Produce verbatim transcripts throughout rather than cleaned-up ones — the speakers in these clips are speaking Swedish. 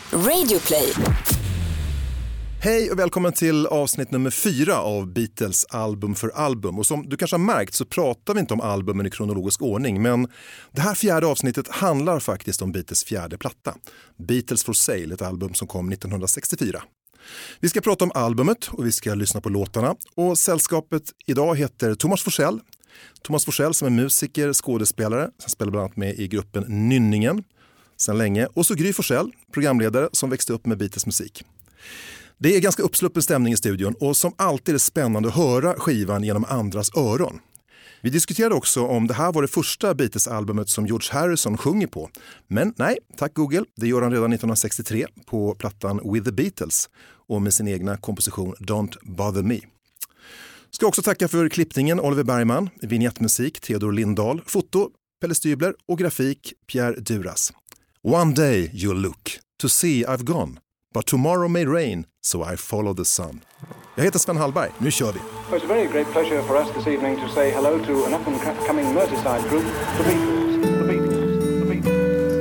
Radioplay. Hej och välkommen till avsnitt nummer fyra av Beatles album för album. Och som du kanske har märkt så pratar vi inte om albumen i kronologisk ordning. Men det här fjärde avsnittet handlar faktiskt om Beatles fjärde platta. Beatles for Sale, ett album som kom nittonhundrasextiofyra. Vi ska prata om albumet och vi ska lyssna på låtarna. Och sällskapet idag heter Thomas Forsell. Thomas Forsell som är musiker, skådespelare. Han spelar bland annat med i gruppen Nynningen sedan länge. Och så Gry Forsell, programledare som växte upp med Beatles musik. Det är ganska uppsluppen stämning i studion och som alltid är det spännande att höra skivan genom andras öron. Vi diskuterade också om det här var det första Beatles-albumet som George Harrison sjunger på. Men nej, tack Google, det gör han redan nittonhundrasextiotre på plattan With the Beatles och med sin egna komposition Don't Bother Me. Ska också tacka för klippningen Oliver Bergman, vignettmusik Theodor Lindahl, foto Pelle Stybler och grafik Pierre Duras. One day you'll look to see I've gone. But tomorrow may rain, so I follow the sun. Jag heter Sven Hallberg, nu kör vi. It's a very great pleasure for us this evening to say hello to an up-and-coming Merseyside group, the Beatles. The Beatles. The Beatles. The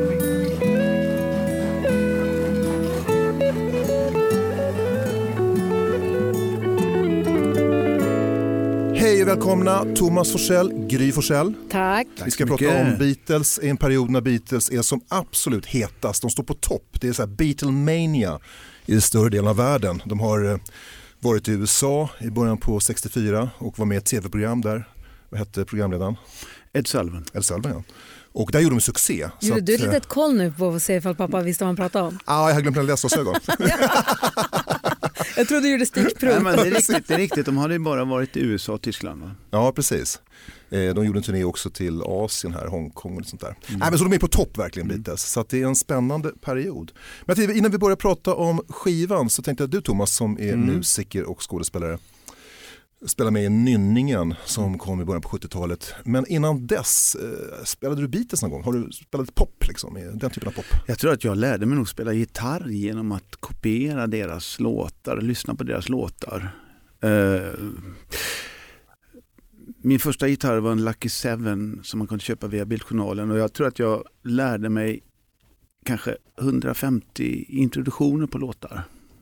Beatles. Hej och välkomna Thomas Forsell, Gry Forsell. Tack. Vi ska prata om Beatles i en period när Beatles är som absolut hetast. De står på topp. Det är så här Beatlemania i den större delen av världen. De har varit i U S A i början på sextiofyra och var med i ett tv-program där. Vad hette programledaren? Ed Sullivan. Ed Sullivan, ja. Och där gjorde de succé. Gjorde du lite ett koll nu på att se ifall pappa visste vad han pratade om? Ja, ah, jag har glömt att läsa ögon. Jag trodde du gjorde stickprov. Nej, men det är riktigt, det är riktigt. De hade ju bara varit i U S A och Tyskland, va? Ja, precis. De gjorde en turné också till Asien här, Hongkong och sånt där. Mm. Nej, men så de är på topp verkligen, Beatles. Mm. Så att det är en spännande period. Men innan vi börjar prata om skivan så tänkte jag att du Thomas som är mm. musiker och skådespelare spelar med i Nynningen som kom i början på sjuttiotalet. Men innan dess, eh, spelade du Beatles någon gång? Har du spelat pop liksom, den typen av pop? Jag tror att jag lärde mig nog spela gitarr genom att kopiera deras låtar, lyssna på deras låtar. Uh, min första gitarr var en Lucky Seven som man kunde köpa via Bildjournalen och jag tror att jag lärde mig kanske hundrafemtio introduktioner på låtar.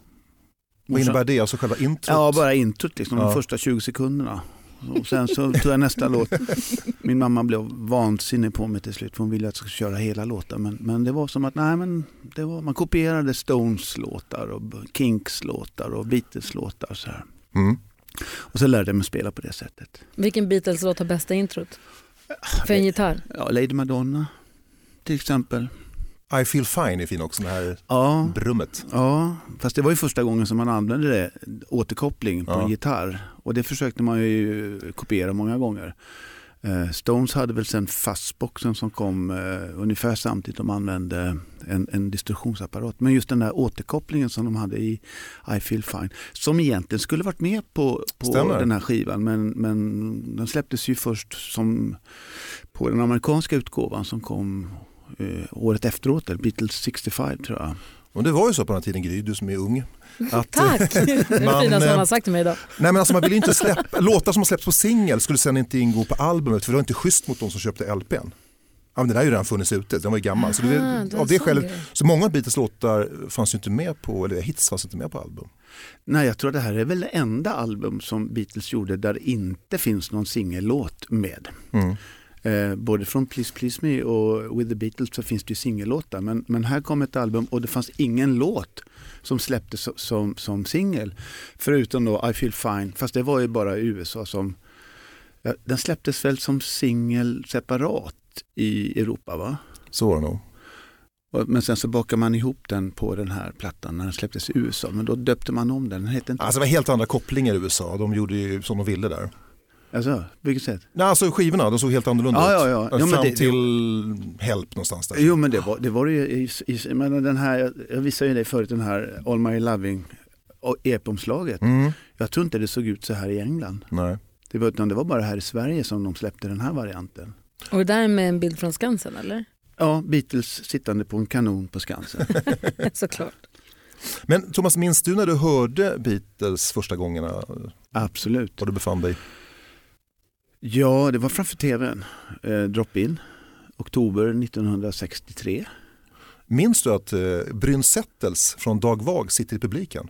Vad innebär det? Alltså själva introt? Ja, bara introt, liksom, ja. De första tjugo sekunderna. Och sen så tog jag nästa låt. Min mamma blev vansinnig på mig till slut, för hon ville att jag skulle köra hela låten. Men, men det var som att nej, men det var, man kopierade Stones låtar och Kinks låtar och Beatles låtar. Så här. Mm. Och så lärde jag mig spela på det sättet. Vilken Beatles-låt har bästa introt? För en gitarr? Ja, Lady Madonna till exempel. I Feel Fine är fin också, det här ja, brummet. Ja, fast det var ju första gången som man använde det, återkoppling på ja. en gitarr. Och det försökte man ju kopiera många gånger. Eh, Stones hade väl sen fastboxen som kom eh, ungefär samtidigt de använde en, en distorsionsapparat. Men just den där återkopplingen som de hade i I Feel Fine, som egentligen skulle varit med på, på den här skivan. Men, men den släpptes ju först som på den amerikanska utgåvan som kom Uh, året efteråt, Beatles sextiofem tror jag. Och det var ju så på den här tiden, Gry, du som är ung. Att, tack! Det är det fina som han har sagt till mig idag. Nej, men alltså man vill inte släppa, låtar som har släppts på singel skulle sen inte ingå på albumet, för det var inte schysst mot de som köpte L P:n. Ja, men det där är ju redan funnits ute, den var ju gammal. Aha, så det, det av det skälet, så många Beatles låtar fanns ju inte med på, eller hits fanns inte med på album. Nej, jag tror det här är väl det enda album som Beatles gjorde där det inte finns någon singellåt med. Mm. Eh, både från Please Please Me och With the Beatles så finns det ju singellåtar. Men, men här kom ett album och det fanns ingen låt som släpptes som, som, som singel. Förutom då I Feel Fine. Fast det var ju bara i U S A som... Ja, den släpptes väl som singel separat i Europa, va? Så var det nog. Och, men sen så bakade man ihop den på den här plattan när den släpptes i U S A. Men då döpte man om den. Den hette inte... Alltså det var helt andra kopplingar i U S A. De gjorde ju som de ville där. Alltså, vilket sätt? Nej, alltså skivorna, de såg helt annorlunda ja, ut. Ja, ja. Jo, fram det, till Help någonstans där. Jo, men det var det var ju i, i, men den här, jag visade ju dig förut, den här All My Loving E P-omslaget. Mm. Jag tror inte det såg ut så här i England. Nej. Det var, utan det var bara här i Sverige som de släppte den här varianten. Och det där är med en bild från Skansen, eller? Ja, Beatles sittande på en kanon på Skansen. Såklart. Men Thomas, minns du när du hörde Beatles första gångerna? Absolut. Var du befann dig? Ja, det var framför tvn. Eh, Drop-in. Oktober nittonhundrasextiotre. Minns du att eh, Bryn Settels från Dag Vag sitter i publiken?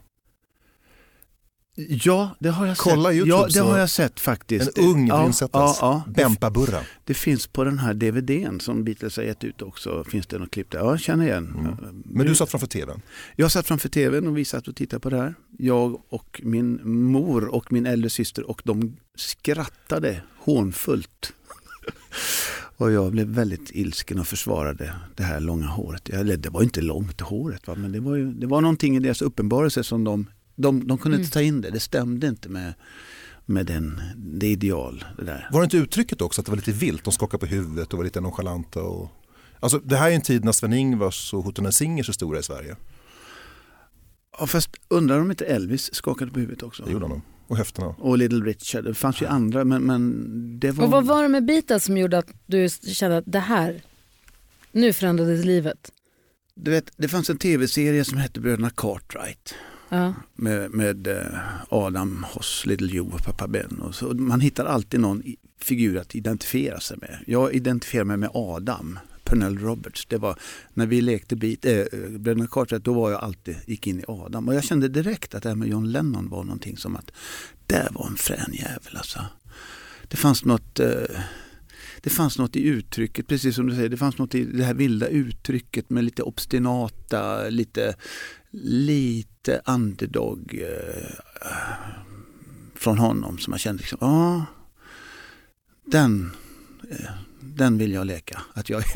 Ja, det har jag Kolla sett. YouTube, Ja, det så har jag sett faktiskt. En ung ja, Bryn Settels. Ja, ja. Bempa Burra. Det finns på den här D V D:n som Beatles har gett ut också. Finns det något klipp där? Ja, jag känner igen. Mm. Men du satt framför tvn? Jag satt framför tvn och vi satt och tittade på det här. Jag och min mor och min äldre syster, och de skrattade hånfullt. Och jag blev väldigt ilsken och försvarade det här långa håret. Eller det var inte långt håret, va? Men det var, ju, det var någonting i deras uppenbarelse som de, de, de kunde Mm. inte ta in det. Det stämde inte med, med den, det ideal. Det där. Var det inte uttrycket också att det var lite vilt? De skakade på huvudet och var lite nonchalanta. Och... Alltså, det här är en tid när Sven-Ingvars och Hotell Singers är stora i Sverige. Ja, fast undrar om inte Elvis skakade på huvudet också. Det gjorde han. Och höfterna. Och Little Richard. Det fanns ju andra, men, men det var... Och vad var det med Beatles som gjorde att du kände att det här, nu förändrades livet? Du vet, det fanns en tv-serie som hette Bröderna Cartwright. Ja. Med, med eh, Adam Hoss, Little Joe och Pappa Ben. Och så, man hittar alltid någon i- figur att identifiera sig med. Jag identifierar mig med Adam, Pernell Roberts. Det var när vi lekte beat, äh, Bröderna Cartwright, då var jag alltid, gick in i Adam. Och jag kände direkt att det här med John Lennon var någonting som att det var en frän jävel alltså. Det fanns något... Eh, Det fanns något i uttrycket, precis som du säger, det fanns något i det här vilda uttrycket med lite obstinata, lite, lite underdog eh, från honom som jag kände liksom, ja, ah, den, eh, den vill jag leka. Att jag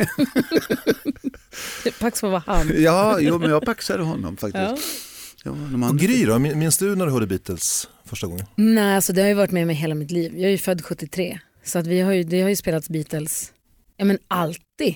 Pax får vara han. ja, jo, men jag paxade honom faktiskt. Ja. Ja, de andra- Och Gry då? Minns du när du hörde Beatles första gången? Nej, alltså det har ju varit med mig hela mitt liv. Jag är ju född sjuttiotre. Så att vi har ju, det har ju spelats Beatles, ja men alltid.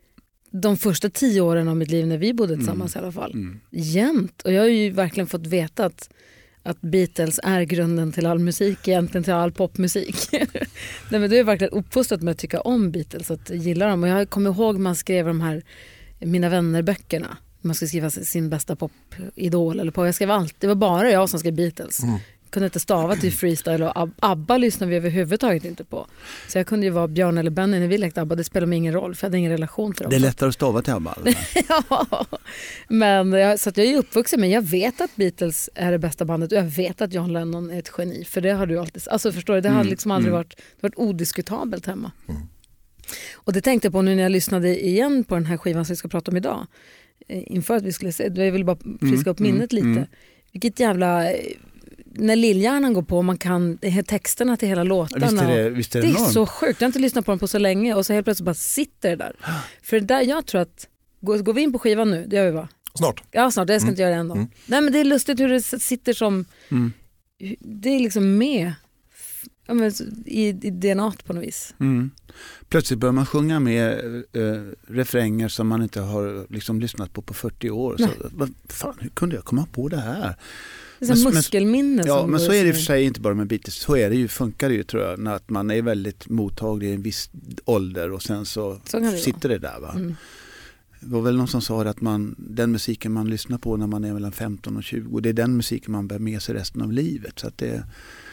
De första tio åren av mitt liv när vi bodde tillsammans mm. i alla fall. Mm. Jämt. Och jag har ju verkligen fått veta att, att Beatles är grunden till all musik, egentligen till all popmusik. Nej, men du är verkligen uppfostrat med att tycka om Beatles, att gilla dem. Och jag kommer ihåg man skrev de här Mina vänner-böckerna. Man ska skriva sin bästa popidol eller på. Jag skrev allt. Det var bara jag som skrev Beatles. Mm. Kunde inte stava till freestyle och Ab- Abba lyssnade vi överhuvudtaget inte på. Så jag kunde ju vara Björn eller Benny när vi lekte Abba. Det spelade mig ingen roll för jag hade ingen relation till dem. Det är lättare att stava till Abba. Ja, men jag, så att jag är uppvuxen, men jag vet att Beatles är det bästa bandet och jag vet att John Lennon är ett geni. För det har du alltid, alltså förstår du, det har Mm, liksom aldrig mm. varit, det har varit odiskutabelt hemma. Mm. Och det tänkte jag på nu när jag lyssnade igen på den här skivan som vi ska prata om idag. Inför att vi skulle se, jag ville bara friska upp minnet mm, lite. mm. Vilket jävla... När lillhjärnan går på och man kan texterna till hela låtarna. Visst är det, visst är det, det är enormt. så sjukt. Jag har inte lyssnat på dem på så länge och så helt plötsligt bara sitter det där. För det där jag tror att, går, går vi in på skivan nu? Det gör vi va? Snart. Ja, snart. Jag ska Mm. inte göra det ändå. Mm. Nej, men det är lustigt hur det sitter som, Mm. det är liksom med ja, men, i, i D N A på något vis. Mm. Plötsligt börjar man sjunga med äh, refränger som man inte har liksom, lyssnat på på fyrtio år. Så, vad fan, hur kunde jag komma på det här? Det är men, muskelminne. Ja, som men så är det i och för sig inte bara med Beatles. Så är det ju, funkar det ju tror jag. När att man är väldigt mottaglig i en viss ålder och sen så, så det sitter det där va. Mm. Det var väl någon som sa att man, den musiken man lyssnar på när man är mellan femton och tjugo, det är den musiken man bär med sig resten av livet. Så att det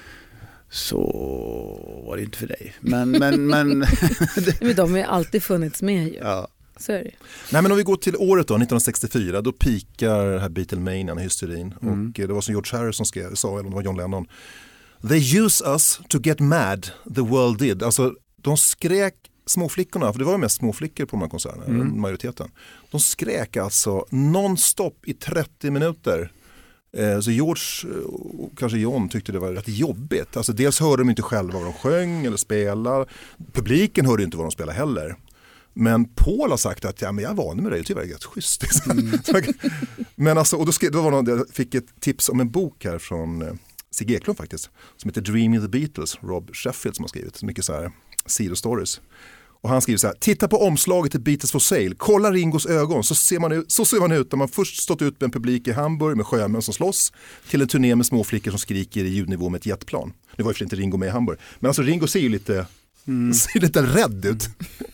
så var det inte för dig. Men, men, men, men de har ju alltid funnits med ju. Ja. Så är det. Nej, men om vi går till året då, nittonhundrasextiofyra, då pikar här Beatlemanian, hysterin. Mm. Och det var som George Harrison skrev, sa, eller det var John Lennon. They use us to get mad, the world did. Alltså, de skrek småflickorna, för det var ju mest småflickor på de här konserterna, mm. majoriteten. De skrek alltså non-stop i trettio minuter. Så George och kanske John tyckte det var rätt jobbigt. Alltså dels hörde de inte själva vad de sjöng eller spelade. Publiken hörde inte vad de spelade heller. Men Paul har sagt att ja, men jag är van med det, det var rätt schysst. Mm. Men alltså, och då, skrev, då var någon, jag fick ett tips om en bok här från eh, Sigge Eklund faktiskt. Som heter Dreaming the Beatles, Rob Sheffield som har skrivit. Mycket så här sidostories. Och han skriver så här: titta på omslaget till Beatles for Sale, kolla Ringos ögon, så ser man ut, så ser man ut när man först stått ut med en publik i Hamburg med sjömän som slåss till en turné med småflickor som skriker i ljudnivå med ett jetplan. Det var ju för inte Ringo med i Hamburg. Men alltså Ringo ser ju lite, mm. ser lite rädd ut.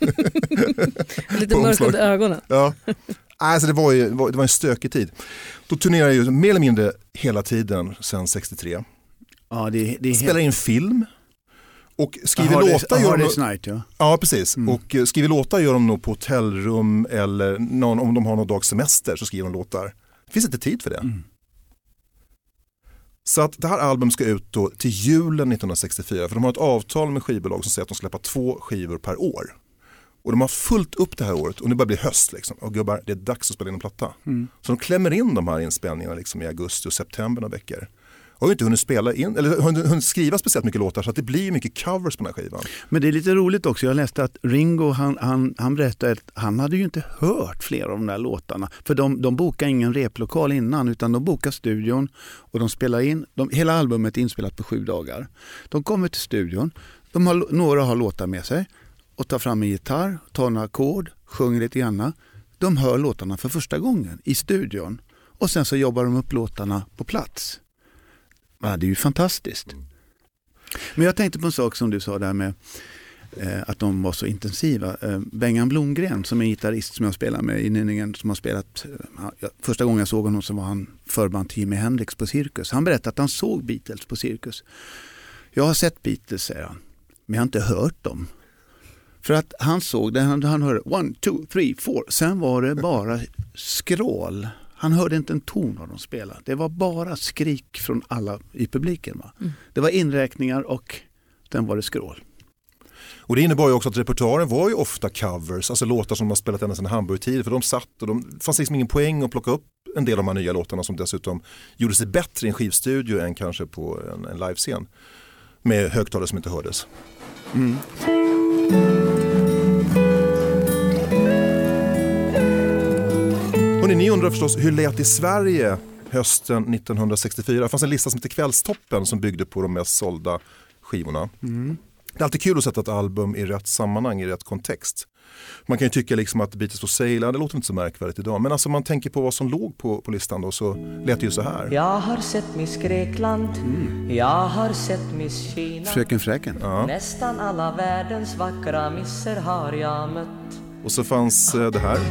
Lite mörk under ögonen. Ja. Alltså det var ju det var en stökig tid. Då turnerar jag ju mer eller mindre hela tiden sedan sextiotre. Ja, det, det är Spelar helt... in film. Och skriver låtar gör de nog... Night, ja. Ja, precis. Mm. Och skriver låtar gör de nog på hotellrum eller någon, om de har någon dags semester så skriver de låtar. Det finns inte tid för det. Mm. Så att det här albumet ska ut då till julen nittonhundrasextiofyra, för de har ett avtal med skivbolag som säger att de släpper två skivor per år. Och de har fullt upp det här året och nu börjar bli höst liksom. Och gubbar, det är dags att spela in en platta. Mm. Så de klämmer in de här inspelningarna liksom i augusti och september några veckor. Och har ju inte hunnit spela in, eller hunnit skriva speciellt mycket låtar, så att det blir mycket covers på den här skivan. Men det är lite roligt också, jag läste att Ringo, han, han, han berättade att han hade ju inte hört flera av de där låtarna. För de, de bokar ingen replokal innan, utan de bokar studion och de spelar in, de, hela albumet är inspelat på sju dagar. De kommer till studion, de har, några har låtar med sig och tar fram en gitarr, tar några ackord, sjunger lite grann. De hör låtarna för första gången i studion och sen så jobbar de upp låtarna på plats. Ja, det är ju fantastiskt. Men jag tänkte på en sak som du sa där med eh, att de var så intensiva. Eh, Bengan Blomgren som är en gitarrist som jag spelar med i Nynningen, som har spelat, eh, första gången jag såg honom så var han förband till Jimi Hendrix på Cirkus. Han berättade att han såg Beatles på Cirkus. Jag har sett Beatles, säger han, men jag har inte hört dem. För att han såg det, han, han hörde one, two, three, four. Sen var det bara skrål. Han hörde inte en ton av dem spela. Det var bara skrik från alla i publiken. Va? Mm. Det var inräkningar och den var det skrål. Och det innebar ju också att repertoaren var ju ofta covers, alltså låtar som man spelat ända sedan Hamburg-tid, för de satt och de fanns liksom ingen poäng att plocka upp en del av de här nya låtarna som dessutom gjorde sig bättre i en skivstudio än kanske på en, en livescen med högtalare som inte hördes. Mm. Och ni undrar förstås, hur lät i Sverige hösten nittonhundrasextiofyra? Det fanns en lista som heter Kvällstoppen som byggde på de mest sålda skivorna. Mm. Det är alltid kul att sätta ett album i rätt sammanhang, i rätt kontext. Man kan ju tycka liksom att Beatles for Sale, det låter inte så märkvärdigt idag. Men alltså man tänker på vad som låg på, på listan då, så lät det ju så här. Jag har sett Miss Grekland, mm. jag har sett Miss Kina. Fröken Fräken. Ja. Nästan alla världens vackra misser har jag mött. Och så fanns eh, det här.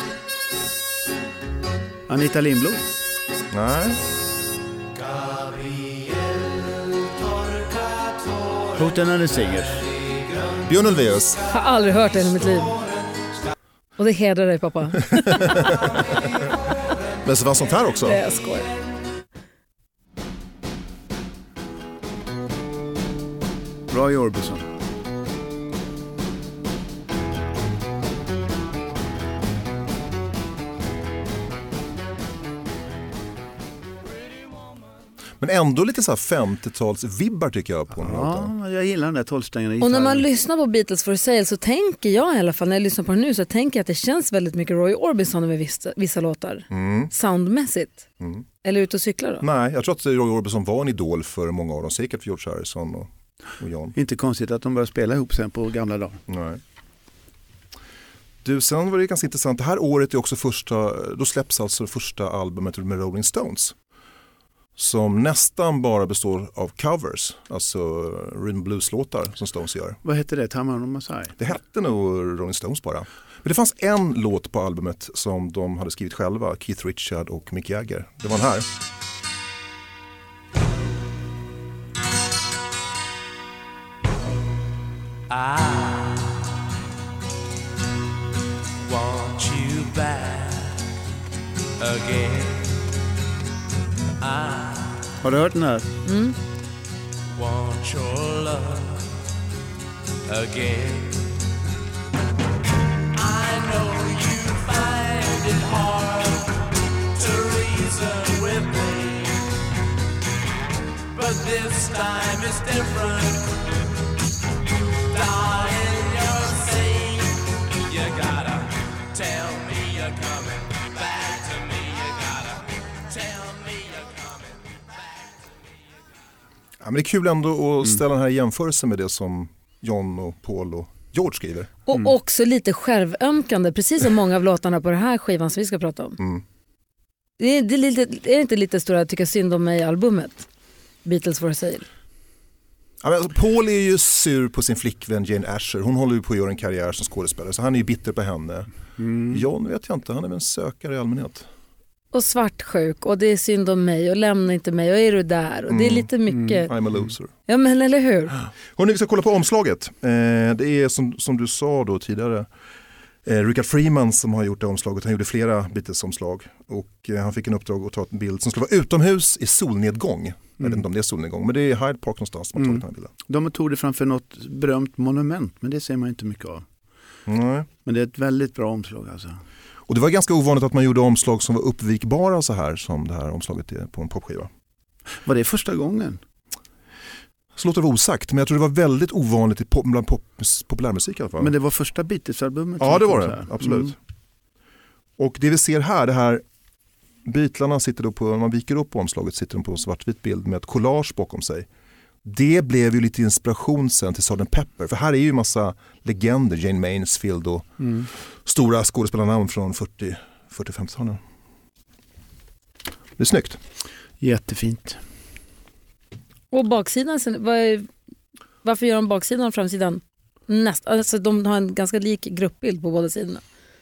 Anita Lindblom. Nej. Hoten and the Singers. Björn Ulvaeus. Jag har aldrig hört det i mitt liv. Och det hedrar dig, pappa. Men så var sånt här också. Det är skoj. Roy Orbison. Men ändå lite så här femtio-tals-vibbar tycker jag på den ja, låten. Jag gillar den där tolvsträngarna gitarren. Och när man lyssnar på Beatles for Sale så tänker jag i alla fall, när jag lyssnar på den nu så tänker jag att det känns väldigt mycket Roy Orbison över vissa, vissa låtar. Mm. Soundmässigt. Mm. Eller ut och cykla då? Nej, jag tror att Roy Orbison var en idol för många av dem. Säkert för George Harrison och, och John. Inte konstigt att de började spela ihop sen på gamla dagar. Nej. Du, sen var det ganska intressant. Det här året är också första, då släpps alltså första albumet med Rolling Stones. Som nästan bara består av covers, alltså rhythm blues-låtar som Stones gör. Vad hette det? Tamar och Masai? Det hette nog Rolling Stones bara. Men det fanns en låt på albumet som de hade skrivit själva, Keith Richards och Mick Jagger. Det var den här. I want you back again. I Har du hört den här? Mm. want your love again. I know you find it hard to reason with me, but this time is different. Darling, you're saying you gotta tell me you're coming back to me. You gotta tell me you're coming back to me. Ja, men det är kul ändå att ställa mm. den här jämförelsen med det som John och Paul och George skriver. Och mm. också lite självömkande, precis som många av låtarna på den här skivan som vi ska prata om. Mm. Det är, det är, lite, är det inte lite stora att tycka synd om mig i albumet? Beatles for Sale. Ja, men alltså, Paul är ju sur på sin flickvän Jane Asher. Hon håller ju på att göra en karriär som skådespelare, så han är ju bitter på henne. Mm. John vet jag inte, han är väl en sökare i allmänhet. och svartsjuk och det är synd om mig och lämna inte mig och är du där och det är lite mycket. I'm a loser. Ja men eller hur? Hörrni, vi ska kolla på omslaget. Eh, det är som, som du sa då tidigare. Eh, Richard Freeman som har gjort det omslaget. Han gjorde flera Beatles-omslag. Och eh, han fick en uppdrag att ta en bild som skulle vara utomhus i solnedgång. Mm. Jag vet inte om det är solnedgång, men det är Hyde Park någonstans som har tagit mm. den här bilden. De tog det framför något berömt monument, men det ser man inte mycket av. Nej. Men det är ett väldigt bra omslag alltså. Och det var ganska ovanligt att man gjorde omslag som var uppvikbara så här som det här omslaget är på en popskiva. Var det första gången? Så låter det vara osagt, men jag tror det var väldigt ovanligt i pop, bland pop, populärmusik i alla fall. Men det var första Beatles-albumet? Ja, det var det. Absolut. Mm. Och det vi ser här, det här Beatlarna sitter då på, när man viker upp på omslaget sitter de på en svartvit bild med ett collage bakom sig. Det blev ju lite inspiration sen till sergeant Pepper. För här är ju en massa legender, Jane Mansfield och mm. stora skådespelarnamn från fyrtio-femtio-talen. Det är snyggt. Jättefint. Och baksidan, vad är, varför gör de baksidan och framsidan näst? Alltså de har en ganska lik gruppbild på båda sidorna.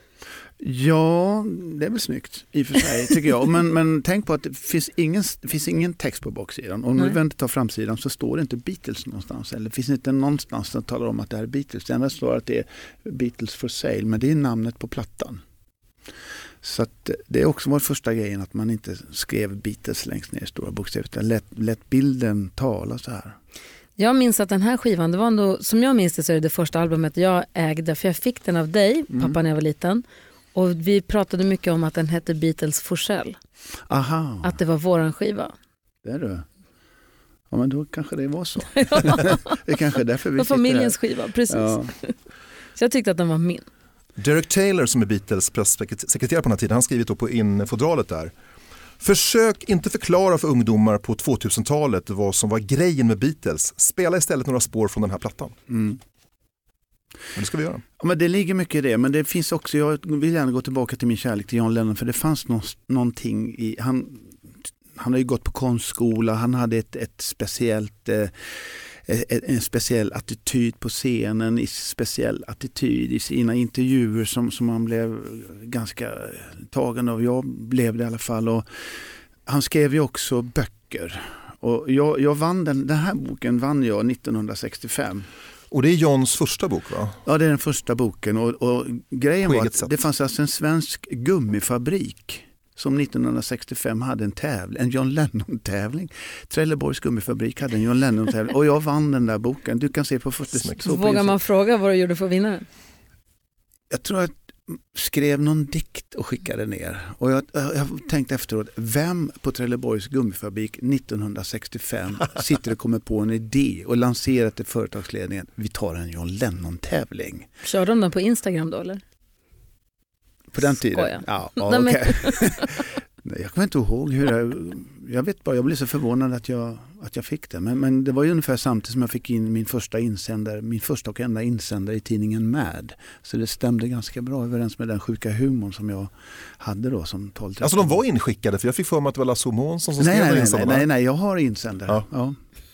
Ja, det är väl snyggt i och för sig tycker jag. Men, men tänk på att det finns ingen, det finns ingen text på baksidan. Om du vänder tar framsidan så står det inte Beatles någonstans. Eller det finns inte någonstans som talar om att det här är Beatles. Det enda står att det är Beatles for sale, men det är namnet på plattan. Så att det är också vår första grejen att man inte skrev Beatles längst ner i stora bokstäver. Lätt, lätt bilden tala så här. Jag minns att den här skivan, det var ändå, som jag minns det så är det det första albumet jag ägde. För jag fick den av dig, mm. pappa, när jag var liten. Och vi pratade mycket om att den hette Beatles for sale. Aha. Att det var våran skiva. Det är det. Ja, men då kanske det var så. det är kanske därför vi det var familjens skiva, precis. Ja. Så jag tyckte att den var min. Derek Taylor som är Beatles presssekreterare på den här tiden, han skrivit då på infodralet där. Försök inte förklara för ungdomar på tvåtusentalet vad som var grejen med Beatles. Spela istället några spår från den här plattan. Mm. Men det ska vi göra. Ja, men det ligger mycket i det, men det finns också, jag vill gärna gå tillbaka till min kärlek till John Lennon, för det fanns nå, någonting i, han, han har ju gått på konstskola, han hade ett, ett speciellt eh, en speciell attityd på scenen, en speciell attityd i sina intervjuer som, som han blev ganska tagen av. Jag blev det i alla fall. Och han skrev ju också böcker. Och jag, jag vann den, den här boken vann jag nittonhundrasextiofem. Och det är Johns första bok, va? Ja, det är den första boken. Och, och grejen var att det fanns alltså en svensk gummifabrik som nittonhundrasextiofem hade en tävling, en John Lennon-tävling. Trelleborgs gummifabrik hade en John Lennon-tävling. Och jag vann den där boken. Du kan se på första... Vågar man fråga vad du gjorde för att vinna den? Jag tror att jag skrev någon dikt och skickade ner. Och jag, jag tänkte efteråt, vem på Trelleborgs gummifabrik nittonhundrasextiofem sitter och kommer på en idé och lanserar till företagsledningen, vi tar en John Lennon-tävling. Körde de den på Instagram då, eller? På den tiden? Skoja. Ja, ja okej. Okay. Jag kommer inte ihåg hur jag, jag vet bara, jag blev så förvånad att jag, att jag fick det. Men, men det var ju ungefär samtidigt som jag fick in min första insändare, min första och enda insändare i tidningen Mad. Så det stämde ganska bra överens med den sjuka humorn som jag hade då som tolv tretton. Alltså de var inskickade, för jag fick för mig att det var Lasse Månsson som nej, skrev nej, insändare. Nej, nej, nej, jag har insändare. Ja. Ja.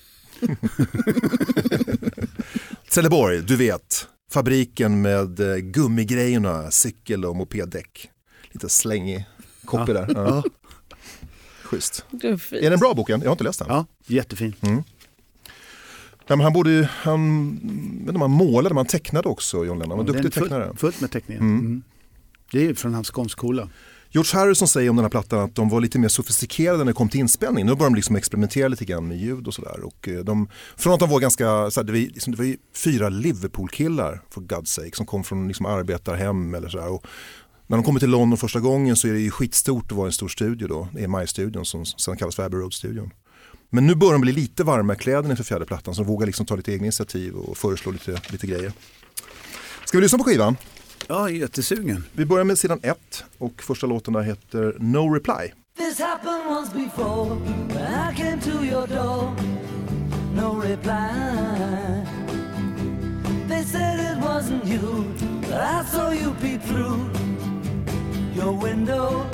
Trelleborg, du vet. Fabriken med gummigrejerna, cykel och mopeddäck. Lite slängig koppig ja. där. Ja. Ja. Schysst. Det är, är det en bra boken? Jag har inte läst den. Ja, jättefin. Mm. Ja, men han borde han, vet inte, man målade, man tecknade också, John Lennon. Han var ja, duktig tecknare. Fullt, fullt med teckningen. Mm. Mm. Det är från hans konstskola. George Harrison säger om den här plattan att de var lite mer sofistikerade när det kom till inspelning. Nu började de liksom experimentera lite grann med ljud och sådär. Och de, från att de var ganska, så här, det, var, liksom, det var ju fyra Liverpool-killar för God's sake som kom från liksom, arbetarhem eller sådär. Och när de kommer till London första gången så är det ju skitstort att vara en stor studio då. Det är E M I-studion som sedan kallas för Abbey Road-studion. Men nu börjar de bli lite varma i kläderna inför fjärde plattan så de vågar liksom ta lite egna initiativ och föreslå lite, lite grejer. Ska vi lyssna på skivan? Ja, jättesugen. Vi börjar med sidan ett och första låten där heter No Reply. This happened once before when I came to your door. No reply. They said it wasn't you, but I saw you peep through your window.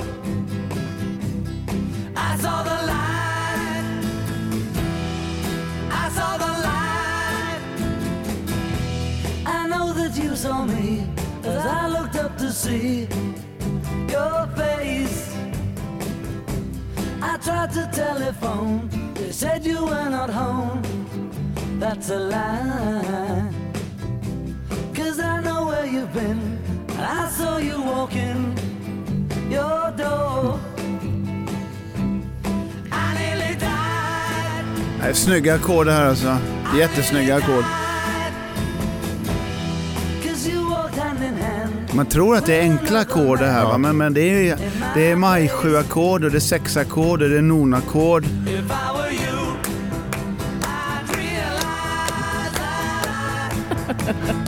I saw the light. I saw the light. I know that you saw me as I looked up to see your face. I tried to telephone, they said you were not home. That's a lie, 'cause I know where you've been. I saw you walking your door. I nearly died. Det är snygga ackord här alltså. Jättesnygga ackord. 'Cause you walked hand in hand. Man tror att det är enkla ackord det här, va? Men, men det är, det är maj sju ackord och det är sex ackord och det är non-ackord. If I were you, I'd realize that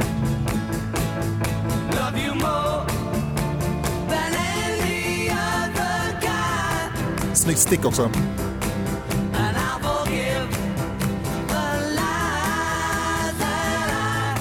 I love you more than any other guy. Snyggt stick också. And I'll forgive the lies that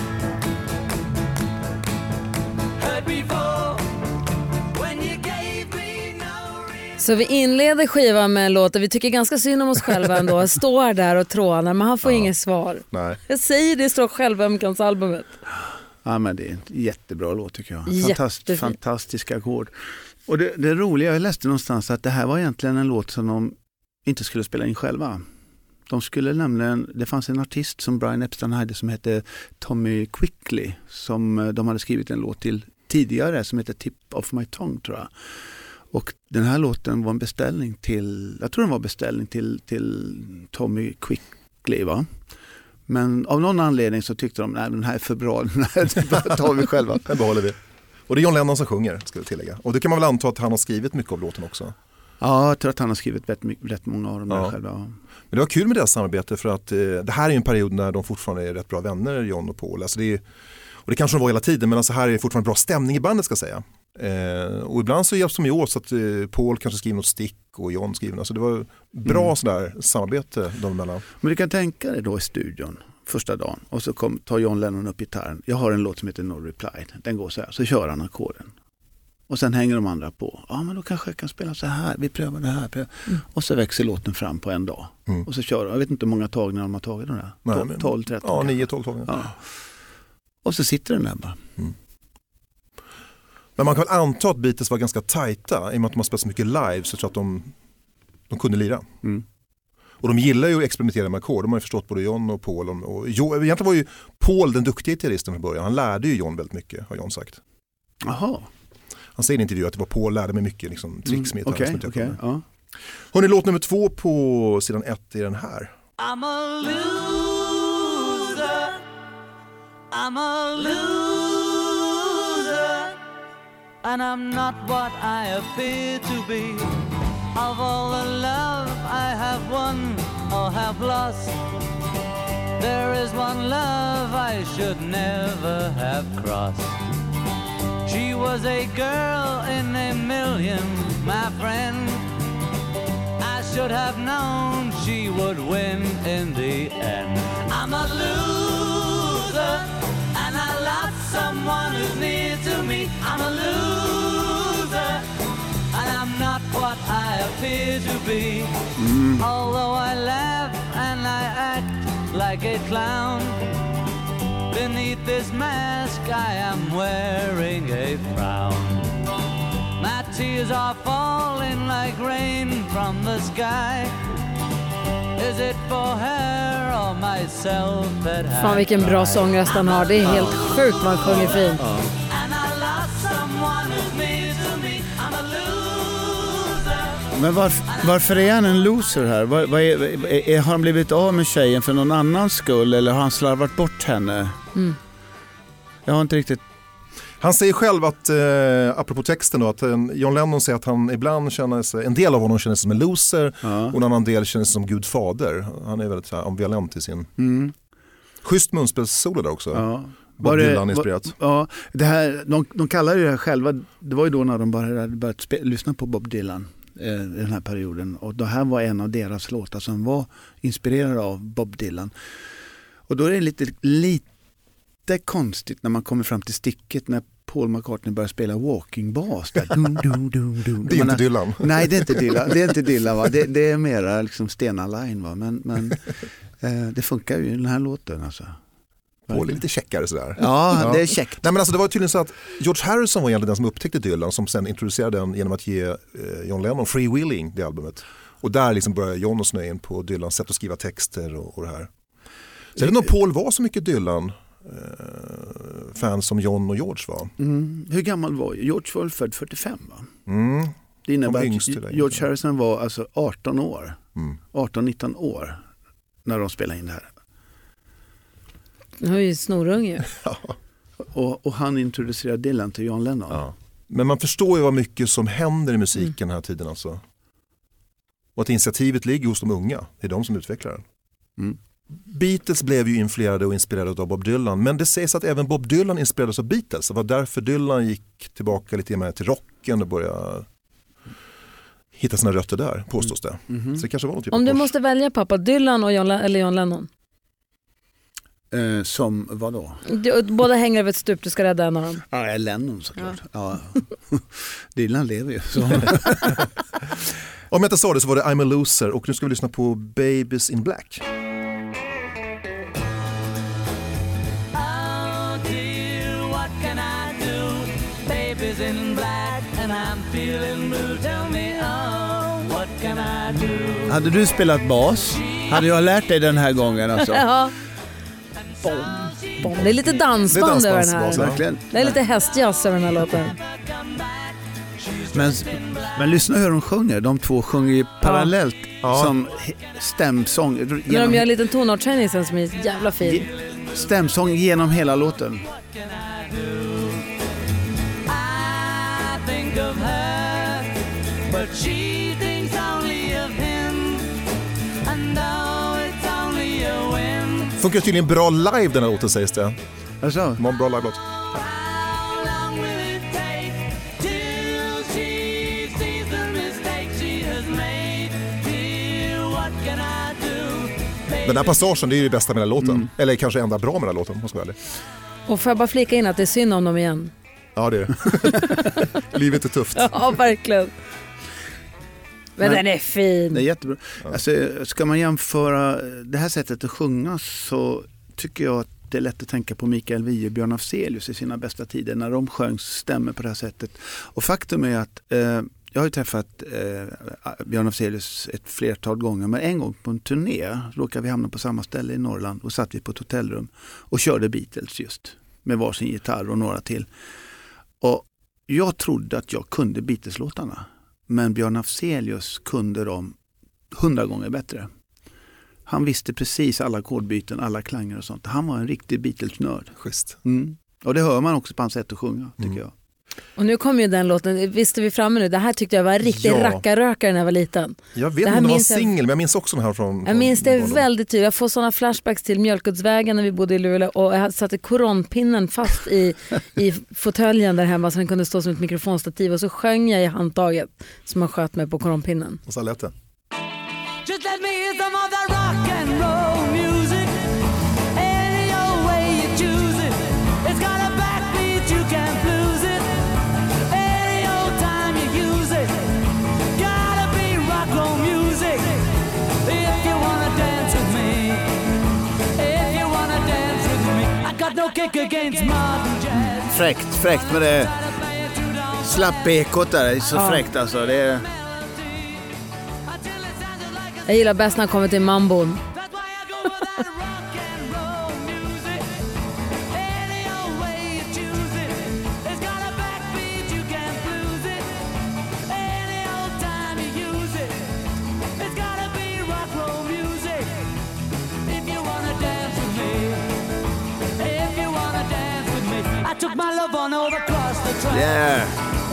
I heard before when you gave me no reason. Så vi inleder skivan med en låt där vi tycker ganska synd om oss själva ändå. Står där och trånar, men han får Ja. inget svar. Nej. Jag säger det, står självömkansalbumet. Ja, men det är en jättebra låt tycker jag. Jättefin. Fantast, fantastiska ackord. Och det, det roliga, jag läste någonstans att det här var egentligen en låt som de inte skulle spela in själva. De skulle nämligen, det fanns en artist som Brian Epstein hade som hette Tommy Quickly, som de hade skrivit en låt till tidigare som heter Tip of My Tongue, tror jag. Och den här låten var en beställning till, jag tror den var beställning till, till Tommy Quickly, va? Men av någon anledning så tyckte de, nej, den här är för bra, den här tar vi själva. Den behåller vi. Och det är John Lennon som sjunger, ska vi tillägga. Och det kan man väl anta att han har skrivit mycket av låten också. Ja, jag tror att han har skrivit rätt, mycket- rätt många av dem där Ja. själva. Ja. Men det var kul med deras samarbete för att eh, det här är ju en period när de fortfarande är rätt bra vänner, John och Paul. Alltså det är, och det kanske de var hela tiden, men alltså här är fortfarande bra stämning i bandet, ska jag säga. Eh, och ibland så hjälps de ju åt så att eh, Paul kanske skriver något stick och John skriver något. Så det var bra Mm. sådär samarbete de emellan. Men du kan tänka dig då i studion första dagen och så kom, tar John Lennon upp gitarren. Jag har en låt som heter No Reply. Den går så här, så kör han ackorden. Och sen hänger de andra på. Ja, men då kanske jag kan spela så här. Vi prövar det här. Prövar. Mm. Och så växer låten fram på en dag. Mm. Och så kör de. Jag vet inte hur många tagningar de har tagit den där. Nej, men- tolv tretton. Ja, nio tolv tolv. Ja. Och så sitter den där bara. Men man kan väl anta att Beatles var ganska tajta i och med att de har spelat så mycket live, så jag tror att de, de kunde lira. Mm. Och de gillar ju att experimentera med ackord. De har ju förstått både John och Paul. Och, och, jo, egentligen var ju Paul den duktiga gitarristen från början. Han lärde ju John väldigt mycket, har John sagt. Jaha. Han säger i en intervju att det var Paul lärde mig mycket liksom, tricks med Mm, gitarren. Okej, som jag okej. kunde. Ja. Hörrni, låt nummer två på sidan ett är den här. I'm a loser. I'm a loser. And I'm not what I appear to be. Of all the love I have won or have lost, there is one love I should never have crossed. She was a girl in a million, my friend. I should have known she would win in the end. I'm a loser, and I lost someone who's near to me. I'm a loser, and I'm not what I appear to be. Although I laugh and I act like a clown, beneath this mask I am wearing a frown. My tears are falling like rain from the sky. Is it for her or myself that I Fan vilken bra sångröst han har. Det är helt sjukt vad han sjunger fint. And I lost someone who's near to me. I'm a loser. Men varför, varför är han en loser här? Var, var är, är, är, har han blivit av med tjejen för någon annans skull eller har han slarvat bort henne? Mm. Jag har inte riktigt... Han säger själv att, eh, apropå texten då, att eh, John Lennon säger att han ibland känner sig, en del av honom känner sig som en loser Ja. och en annan del känner sig som Gud fader. Han är väldigt så här, ambivalent i sin... Mm. Schysst munspelssolo där också. Ja. Bob Dylan inspirerat. var- Ja, det här, de, de kallar ju det här själva, det var ju då när de bara hade börjat spe, lyssna på Bob Dylan eh, den här perioden. Och det här var en av deras låtar som var inspirerad av Bob Dylan. Och då är det lite, lite konstigt när man kommer fram till sticket när Paul McCartney börjar spela walking bass. Där. Dum, dum, dum, dum. Det är Man- inte Dylan. Nej, det är inte Dylan. Det är inte Dylan, va? Det, det är mera liksom Stena Line, va? Men, men eh, det funkar ju i den här låten alltså. Paul är lite checkare sådär. Ja, Ja. det är käckt. Nej, men alltså, det var tydligen så att George Harrison var egentligen den som upptäckte Dylan, som sen introducerade den genom att ge eh, John Lennon Free Willing, det albumet. Och där liksom började John och snöa in på Dylans sätt att skriva texter och, och det här. Så är det nog Paul var så mycket Dylan eh, fans som John och George var. Mm. Hur gammal var George? Var född fyrtiofem, va? Mm. Det innebär att yngst, George Harrison var alltså arton år. Mm. arton nitton år när de spelade in det här. Han var ju snorunge. Ja. Och, och han introducerade Dylan till John Lennon. Ja. Men man förstår ju vad mycket som händer i musiken mm. den här tiden alltså. Och att initiativet ligger hos de unga. Det är de som utvecklar den. Mm. Beatles blev ju influerade och inspirerade av Bob Dylan. Men det sägs att även Bob Dylan inspirerades av Beatles. Det var därför Dylan gick tillbaka lite mer till rocken och började hitta sina rötter där, påstås det. Mm-hmm. Så det kanske var något typ Om du kors. måste välja pappa, Dylan och John, eller John Lennon? Eh, som vad då? Du, båda hänger över ett stup, du ska rädda en av dem. Ja, Lennon såklart. Ja. Ja. Dylan lever ju. Så. Om jag inte sa det så var det I'm a Loser och nu ska vi lyssna på Babies in Black. Hade du spelat bas hade jag lärt dig den här gången alltså. Ja. Bom, bom. Det är lite dansband över den här. Verkligen. Det är lite hästjazz över den här låten. Men, men lyssna hur de sjunger. De två sjunger ju parallellt ja. som stämsång. Genom... Genom... Men de gör en liten tonartshöjning sen som är jävla fin. Stämsång genom hela låten. But she thinks only of him, and though it's only a whim. Funkar tydligen bra live den här låten sägs det. Alltså? Det var en bra live-låt. How long will it take till she sees the mistake she has made? Dear, what can I do? Den här passagen, det är ju det bästa med den här låten. Mm. Eller kanske enda bra med den här låten, måste jag vara ärlig. Och får jag bara flika in att det är synd om dem igen. Ja, det är det. Livet är tufft. Ja, verkligen. Men, Men den är fin. Det är jättebra. Alltså, ska man jämföra det här sättet att sjunga så tycker jag att det är lätt att tänka på Mikael Wiehe och Björn Afzelius i sina bästa tider när de sjöng stämmer på det här sättet. Och faktum är att eh, jag har ju träffat eh, Björn Afzelius ett flertal gånger, men en gång på en turné råkade vi hamna på samma ställe i Norrland och satt vi på ett hotellrum och körde Beatles just med varsin gitarr och några till. Och jag trodde att jag kunde Beatles-låtarna. Men Björn Afzelius kunde dem hundra gånger bättre. Han visste precis alla ackordbyten, alla klanger och sånt. Han var en riktig Beatles-nörd. Schysst. Mm. Och det hör man också på hans sätt att sjunga, tycker mm. jag. Och nu kom ju den låten, visste vi framme nu, det här tyckte jag var riktigt ja. rackarrökare när jag var liten. Jag vet inte om det var singel, men jag minns också den här från... Jag från minns det barndom. väldigt tydligt. Jag får sådana flashbacks till Mjölkudsvägen när vi bodde i Luleå och jag satte koronpinnen fast i, i fåtöljen där hemma så den kunde stå som ett mikrofonstativ och så sjöng jag i handtaget som man sköt mig på koronpinnen. Och så lät det. Just let me hear some of that rock and roll music. Any old way you choose it. It's got a backbeat, you can't lose it. Any old time you use it. Gotta be rock roll music. If you wanna dance with me. If you wanna dance with me. I got no kick against modern jazz. Fräckt, fräckt med det slapp ekot där. Det är så ja. fräckt alltså. Det är... Jag gillar bäst när han kommer till mambon. Yeah.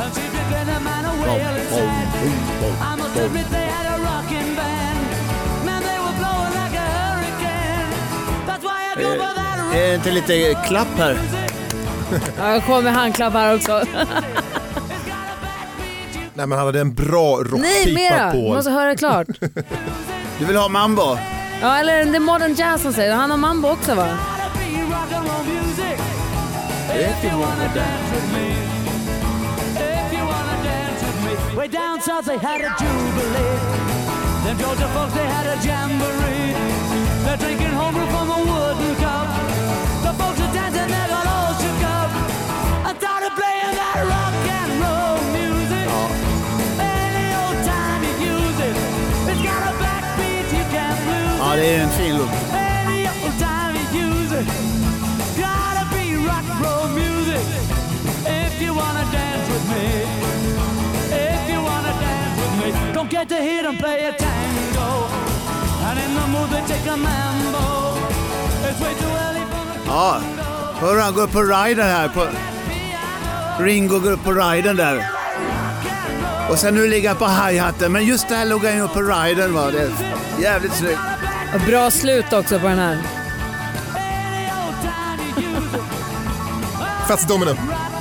Det är inte lite klapp här. Ja, jag kommer handklapp här också. Nej, men han hade en bra rockpipa på. Nej, mera. Du måste höra klart. Du vill ha mambo? Ja, eller The Modern Jazz som säger. Han har mambo också, va? If you wanna dance with me, if you wanna dance with me. Way down south they had a jubilee. Them Georgia folks they had a jamboree. They're drinking homebrew from a wooden cup. The folks are dancing, they got all shook up. I started playing that rock and roll music. Any old time you use it, it's det är en fin låt. Any old time you use it. Gotta be rock and roll music. If you wanna dance with me. If you wanna dance with me. Don't get to hear them play a tango. And in the mood they take a mambo. It's way too early for the Ja, hör han går upp på riden här. På... Ringo går upp på riden där. Och sen nu ligger han på hi-hatten. Men just det här låg han upp på riden, var det jävligt snyggt. Och bra slut också på den här. Fats Domino.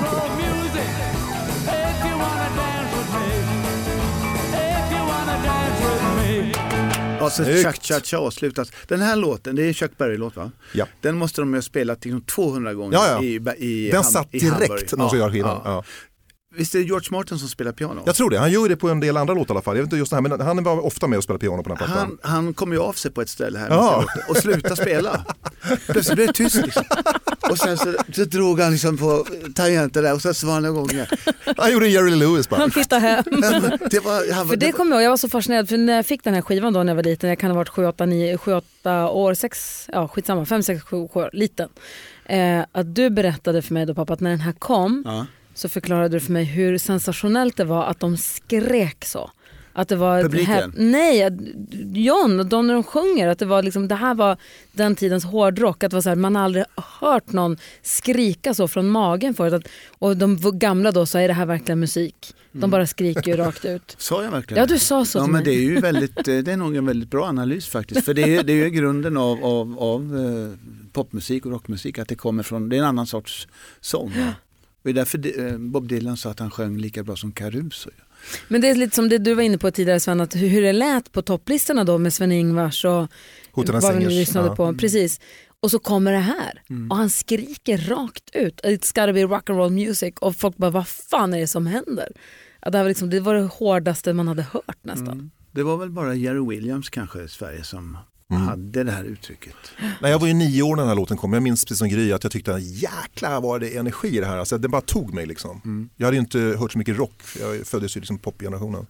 Och så Snyggt. Cha-Cha-Cha avslutas. Den här låten, det är en Chuck Berry-låt va? Ja. Den måste de ju ha spelat liksom tvåhundra gånger Ja, ja. i, i Den Ham- satt i direkt Hamburg. när de skulle göra skivan. Ja. Ja. Visst är det George Martin som spelar piano? Jag tror det, han gör ju det på en del andra låtar i alla fall. Jag vet inte just det här, men han var ofta med och spelade piano på den här plattan. Han, han kom ju av sig på ett ställe här Ja. och slutade spela. Plötsligt blev det tyst liksom. Och sen så, så drog han liksom på tangenter där och sen svarade han igång igen. Han gjorde Jerry Lee Lewis bara. Han flyttade hem. Det var, han var, För det kommer jag ihåg, jag var så fascinerad för när jag fick den här skivan då när jag var liten, jag kan ha varit sju, åtta, nio, sju, åtta år, sex, ja skitsamma, fem, sex, sju år, liten. Eh, att du berättade för mig då pappa att när den här kom Ja. så förklarade du för mig hur sensationellt det var att de skrek så. Att det var Publiken? Här, nej, att John och de när de sjunger, att det var liksom, det här var den tidens hårdrock, att det var så här, man har aldrig hört någon skrika så från magen förut. Att, och de gamla då så är det här verkligen musik. De bara skriker ju rakt ut. Sa jag verkligen? Ja, du sa så Ja, till men mig. det är ju väldigt, det är nog en väldigt bra analys faktiskt. För det är, det är ju grunden av, av, av eh, popmusik och rockmusik, att det kommer från, det är en annan sorts sång. Ja. Och det är därför det, Bob Dylan sa att han sjöng lika bra som Caruso. Ja. Men det är lite som det du var inne på tidigare Sven, att hur, hur det lät på topplistorna då med Sven-Ingvars och Hotarna vad vi nu Singers. lyssnade Ja. på. Precis. Och så kommer det här. Mm. Och han skriker rakt ut. It's gotta be rock and roll music. Och folk bara, vad fan är det som händer? Att det, här var liksom, det var det hårdaste man hade hört nästan. Mm. Det var väl bara Jerry Williams kanske i Sverige som Mm. hade det här uttrycket. Nej, jag var ju nio år när den här låten kom. Jag minns precis som Gry att jag tyckte jäklar var det energi i det här. Alltså, det bara tog mig liksom. Mm. Jag hade ju inte hört så mycket rock. Jag föddes ju liksom popgenerationen.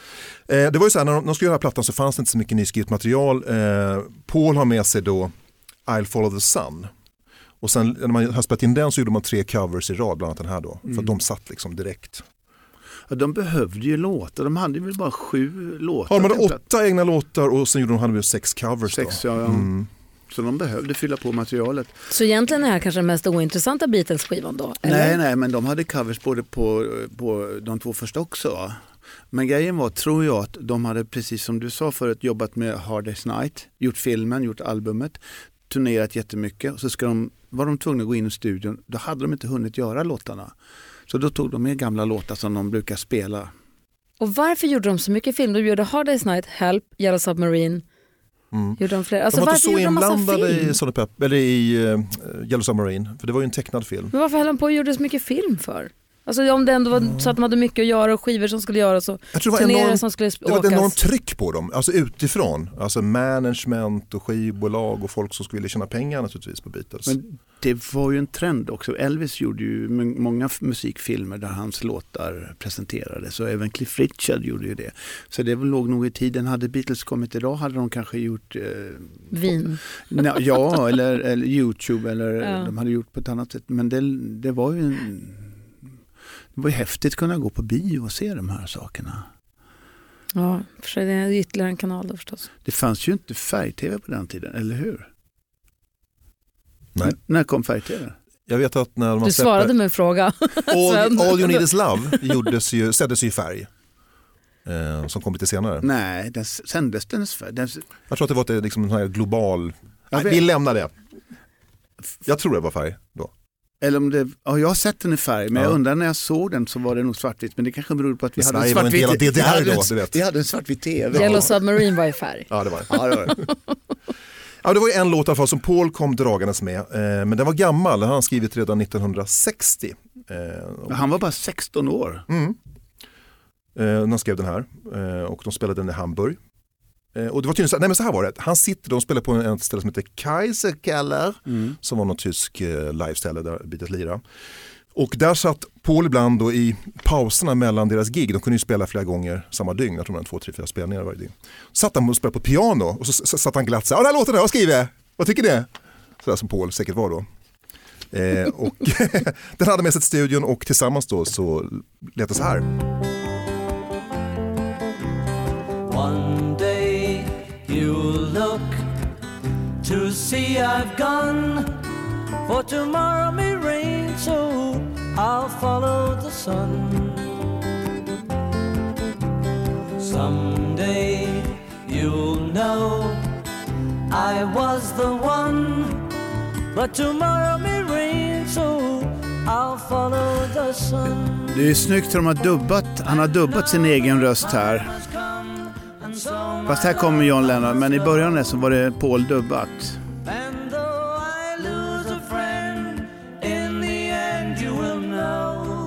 Eh, det var ju så här, när de, de skulle göra plattan så fanns det inte så mycket nyskrivet material. Eh, Paul har med sig då I'll Follow the Sun. Och sen när man har spelat in den så gjorde man tre covers i rad, bland annat den här då. Mm. För att de satt liksom direkt. Ja, de behövde ju låtar. De hade väl bara sju låtar. Ja, de hade till åtta egna låtar och sen gjorde de hade sex covers Sex, då. ja, ja. Mm. Så de behövde fylla på materialet. Så egentligen är det här kanske den mest ointressanta Beatles-skivan då? Eller? Nej, nej, men de hade covers både på, på de två första också. Men grejen var, tror jag, att de hade precis som du sa förut jobbat med Hard Day's Night, gjort filmen, gjort albumet, turnerat jättemycket. Och så ska de, var de tvungna att gå in i studion. Då hade de inte hunnit göra låtarna. Så då tog de med gamla låtar som de brukar spela. Och varför gjorde de så mycket film? De gjorde Hard Day's Night, Help, Yellow Submarine. Mm. Gjorde de fler? Alltså, de var varför inte så gjorde de massa inblandade film? i, Salt and Pepper, eller i uh, Yellow Submarine, för det var ju en tecknad film. Men varför höll de på och gjorde så mycket film för? Alltså om det ändå var så att de hade mycket att göra och skivor som skulle göras och Jag tror det var, turnéer enorm, som skulle det var ett åkas. enormt tryck på dem, alltså utifrån. Alltså management och skivbolag och folk som skulle tjäna pengar naturligtvis på Beatles. Men det var ju en trend också. Elvis gjorde ju m- många f- musikfilmer där hans låtar presenterades. Och även Cliff Richard gjorde ju det. Så det låg nog i tiden. Hade Beatles kommit idag hade de kanske gjort... Eh, Vin. na, ja, eller, eller YouTube. Eller Ja. de hade gjort på ett annat sätt. Men det, det var ju en, det var ju häftigt att kunna gå på bio och se de här sakerna. Ja, för sig det är ytterligare en kanal då förstås. Det fanns ju inte färg-tv på den tiden, eller hur? Nej. N- när kom färg-tv? Jag vet att när man Du svarade med en fråga. All, All You Need Is Love gjordes ju, seddes ju i färg. Eh, som kom lite senare. Nej, den s- sändes den färg. Den, s- Jag tror att det var ett, liksom, en sån här global... Jag Nej, vet. vi lämnar det. Jag tror det var färg då. Eller om det, ja, jag har sett den i färg, men Ja. jag undrar när jag såg den så var det nog svartvitt. Men det kanske beror på att vi Men hade en Sverige var en del av svartvit D D R vi hade då, en- du vet. Vi hade en svartvit tv. Yellow Submarine var i färg. Ja, det var det. Ja, det var det. Ja, det var ju en låt i alla fall som Paul kom dragandes med. Eh, men den var gammal, den har han skrivit redan nittonhundrasextio. Eh, och, Han var bara sexton år. mm. eh, när han skrev den här. Eh, och de spelade den i Hamburg. Eh, och det var tydligen så, nej men så här var det. Han sitter, de spelar på en ställe som heter Kaiserkeller. Mm. Som var någon tysk eh, liveställe där Beatles lirade. Och där satt Paul ibland då i pauserna mellan deras gig. De kunde ju spela flera gånger samma dygn. Jag tror det var två, tre, fyra spelningar varje dygn. Satt han och spelade på piano och så, så satt han glatt så här, ja, den här låten, vad skriver jag? Vad tycker ni? Sådär som Paul säkert var då. Eh, och den hade med sig till studion och tillsammans då så lät det så här. One day you'll look to see I've gone, for tomorrow may rain, so I'll follow the sun. Someday you'll know I was the one, but tomorrow may rain, so I'll follow the sun. Det är snyggt att de har dubbat, han har dubbat sin egen röst här. Fast här kommer John Lennon, men i början så var det Paul dubbat. And though I lose a friend, in the end you will know.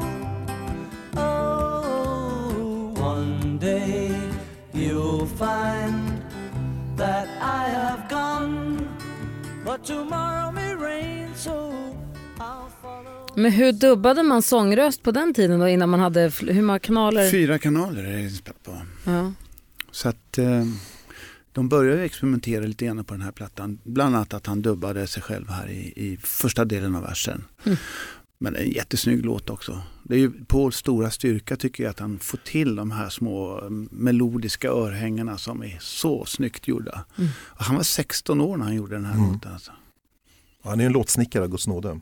Oh, one day you'll find that I have gone, but tomorrow may rain, so I'll follow. Men hur dubbade man sångröst på den tiden då, innan man hade, hur många kanaler? Fyra kanaler är det spelat på. Ja. Så att eh, de började experimentera lite grann på den här plattan. Bland annat att han dubbade sig själv här i, i första delen av versen. Mm. Men det är en jättesnygg låt också. Det är ju Pauls stora styrka tycker jag, att han får till de här små melodiska örhängena som är så snyggt gjorda. Mm. Och han var sexton år när han gjorde den här mm. låten. Alltså. Ja, han är en låtsnickare, Guds nåde.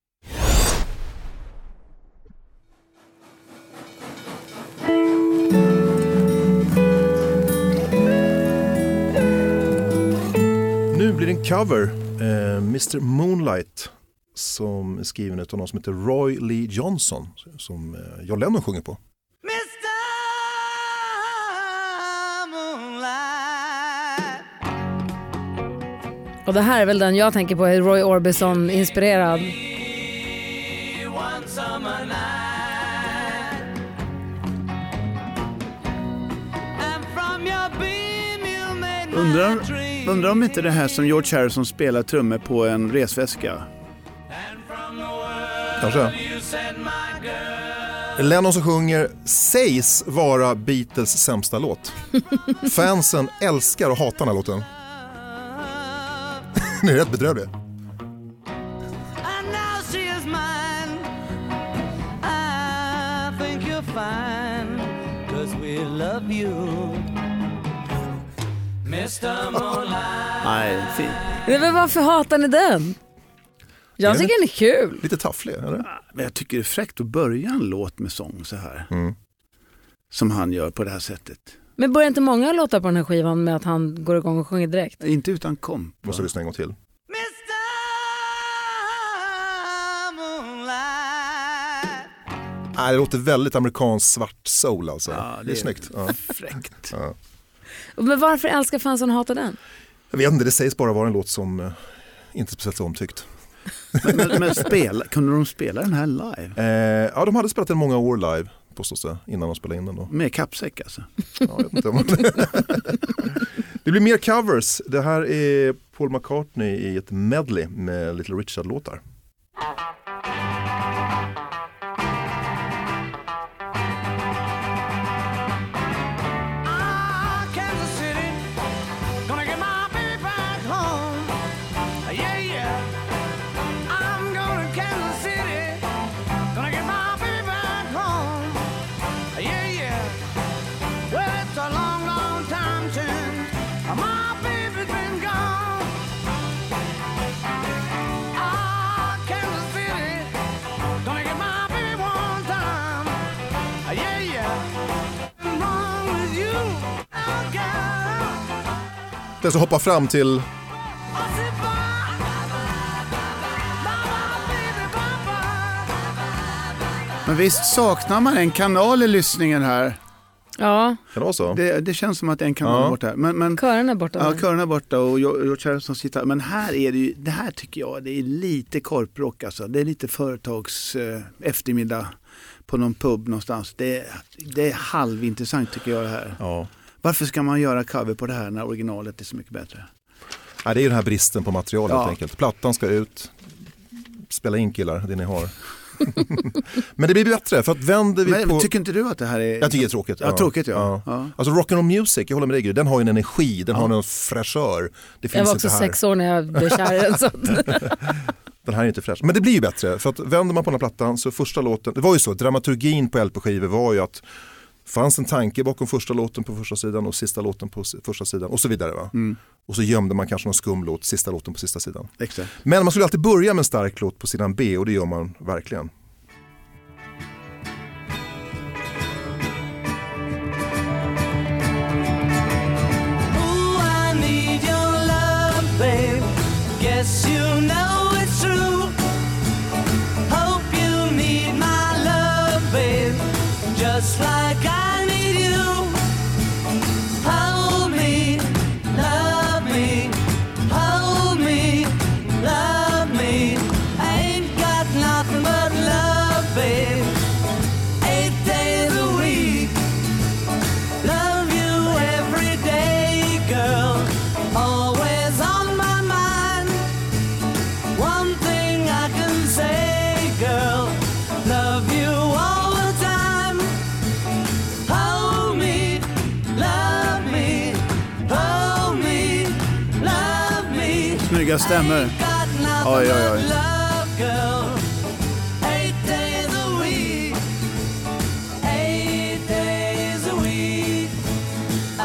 Nu blir det en cover, eh, mister Moonlight, som är skriven av någon som heter Roy Lee Johnson, som eh, John Lennon sjunger på. mister Moonlight. Och det här är väl den jag tänker på, är Roy Orbison inspirerad. One summer night, and from your beam you made my Undrar, dream. undrar om inte det här som George Harrison spelar trummor på en resväska. Kanske. Lennon som sjunger sägs vara Beatles sämsta låt. Fansen älskar och hatar den här låten. Det är rätt bedrövligt. And now she is mine. I think you're fine, 'cause we love you, mister Moonlight. Nej, fint. Men varför hatar ni den? Jag tycker den är kul. Lite tafflig, eller? Men jag tycker det är fräckt att börja en låt med sång så här. Mm. Som han gör på det här sättet. Men börjar inte många låtar på den här skivan med att han går igång och sjunger direkt? Inte utan komp. Måste lyssna en gång till. mister Moonlight. Nej, det låter väldigt amerikansk svart soul alltså. Ja, det, det är snyggt. Ja. Fräckt. Ja. Men varför älskar fansen att hata den? Jag vet inte, det sägs bara vara en låt som eh, inte speciellt så omtyckt. Men, men, men spela, kunde de spela den här live? Eh, ja, de hade spelat den många år live, påstås det, innan de spelade in den då. Med kappsäck alltså? Ja, jag vet inte om det blir mer covers. Det här är Paul McCartney i ett medley med Little Richard-låtar. Jag ska hoppa fram till Men visst saknar man en kanal i lyssningen här? Ja. Kan det vara så? Det, det känns som att en kanal Ja. är borta. Men, men, Kören är borta. ja, kören är borta och George Harrison sitter. Men här är det ju, det här tycker jag, det är lite korprock alltså. Det är lite företags eh, eftermiddag på någon pub någonstans. Det, det är halvintressant tycker jag det här. Ja. Varför ska man göra cover på det här när originalet är så mycket bättre? Ja, det är ju den här bristen på material Ja. helt enkelt. Plattan ska ut. Spela in killar, det ni har. Men det blir bättre för att vänder vi Men, på... tycker inte du att det här är... Jag tycker det är tråkigt. Ja, tråkigt ja. ja. ja. Alltså rock'n'roll music, jag håller med dig, den har ju en energi, den Ja. har en fräschör. Det finns Jag var också inte här. sex år när jag blev kär i den. Så att... Den här är inte fräsch. Men det blir ju bättre för att vänder man på den här plattan så första låten, det var ju så, dramaturgin på L P-skivor var ju att fanns en tanke bakom första låten på första sidan och sista låten på första sidan och så vidare va. Mm. Och så gömde man kanske någon skumlåt, sista låten på sista sidan. Exakt. Men man skulle alltid börja med en stark låt på sidan B och det gör man verkligen. Ooh, I need your love, babe. Guess you know it's true. Hope you need my love, babe. Just like I need you. Hold me, love me. Hold me, love me. I ain't got nothing but love, babe. Eight days a week. Love you every day, girl. Always on my mind. One thing I can say, girl. Love you all the time. Hold me, love me. Hold me, love me. Snygga stämmer. Oj, oj, oj. Love, girl. Eight days a week. Eight days a week. I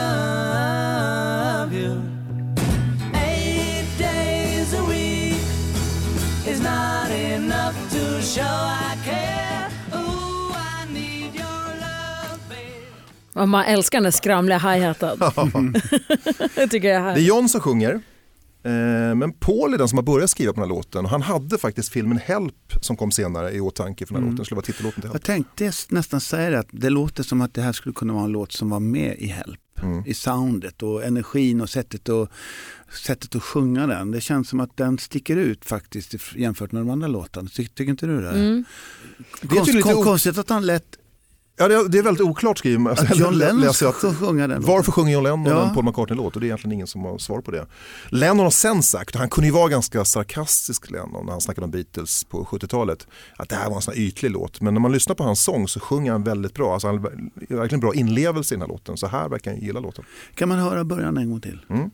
love you. Eight days a week is not enough to show I care. Ooh, I need your love, babe. Och man älskar den skramliga hi-haten. Jag tycker det är här. Det är John som sjunger. Eh, Men Paul är den som har börjat skriva på den här låten och han hade faktiskt filmen Help som kom senare i åtanke för den här Mm. låten. Det skulle vara titellåten till Jag Help. tänkte nästan säga det, att det låter som att det här skulle kunna vara en låt som var med i Help. Mm. I soundet och energin och sättet, och, sättet att sjunga den. Det känns som att den sticker ut faktiskt jämfört med de andra låtarna. Ty, tycker inte du det? Mm. Det är Konst, lite o- konstigt att han lät Ja, det är, det är väldigt oklart skrivet. Alltså, att John Lennon läser jag ska sjunga den. Varför sjunger John Lennon Ja. en Paul McCartney-låt? Och det är egentligen ingen som har svar på det. Lennon har sen sagt, och han kunde ju vara ganska sarkastisk Lennon när han snackade om Beatles på sjuttiotalet, att det här var en sån här ytlig låt. Men när man lyssnar på hans sång så sjunger han väldigt bra. Alltså han har verkligen bra inlevelse i den här låten. Så här verkar han gilla låten. Kan man höra början en gång till? Mm.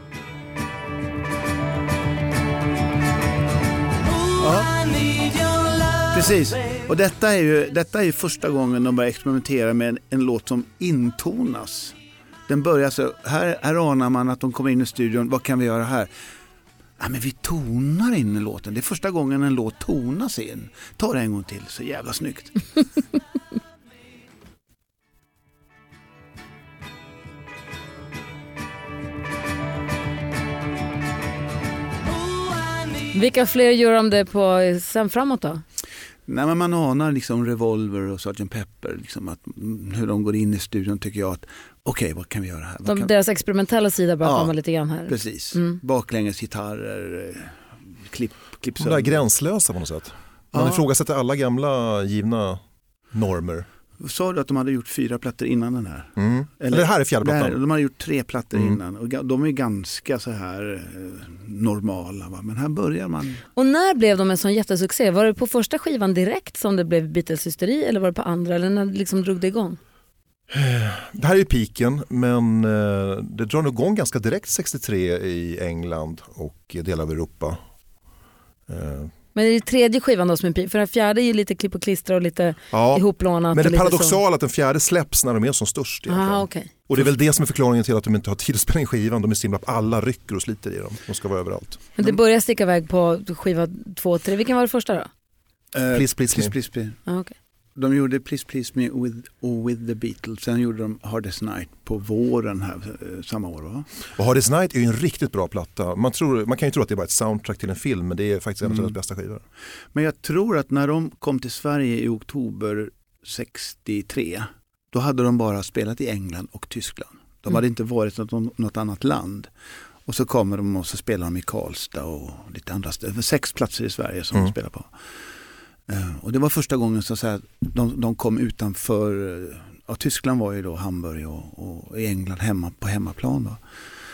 Ooh, I need your love, Precis. babe. Och detta är ju, detta är ju första gången de börjar experimentera med en, en låt som intonas. Den börjar så, här, här anar man att de kommer in i studion, vad kan vi göra här? Ja, men vi tonar in i låten. Det är första gången en låt tonas in. Ta det en gång till, så jävla snyggt. Vilka fler gör de det på sen framåt då? Nej, men man anar liksom Revolver och sergeant Pepper, liksom att, hur de går in i studion, tycker jag att okej, okay, vad kan vi göra här? Vad De, kan... deras experimentella sida börjar Ja, komma lite grann här. Precis, Mm. baklänges gitarrer, klipp, klipp De där är gränslösa på något sätt. Man Ja. ifrågasätter alla gamla givna normer. Sa du att de hade gjort fyra plattor innan den här? Mm. Eller det här är fjärde Det här, plattan. de hade gjort tre plattor Mm. innan och ga- de är ganska så här eh, normala. Va? Men här börjar man... Och när blev de en sån jättesuccé? Var det på första skivan direkt som det blev Beatles-hysteri eller var det på andra? Eller när liksom drog det igång? Det här är ju piken, men eh, det drar nog igång ganska direkt sextiotre i England och delar av Europa. Eh, Men det är tredje skivan då som är pik. För den fjärde är ju lite klipp och klistra och lite ja. ihoplånat. Men det och lite paradoxala är att den fjärde släpps när de är som störst så. egentligen. Aha, okay. Och det är väl det som är förklaringen till att de inte har tid att spela in skivan. De är så himla att alla rycker och sliter i dem. De ska vara överallt. Men det börjar sticka iväg på skiva två och tre. Vilken var det första då? Eh, Please, please, please, me. please, please. Ah, okay. De gjorde Please Please Me with, och with the Beatles. Sen gjorde de Hardest Night på våren här, eh, samma år. Va? Och Hardest Night är ju en riktigt bra platta. Man, tror, man kan ju tro att det är bara ett soundtrack till en film, men det är faktiskt en av Mm. deras bästa skivor. Men jag tror att när de kom till Sverige i oktober sextiotre, då hade de bara spelat i England och Tyskland. De Mm. hade inte varit i något, något annat land. Och så kommer de och så spelar de i Karlstad och lite andra ställen. Sex platser i Sverige som Mm. de spelar på. Uh, och det var första gången så att säga, de, de kom utanför, ja, Tyskland var ju då Hamburg och, och i England hemma, på hemmaplan. Då.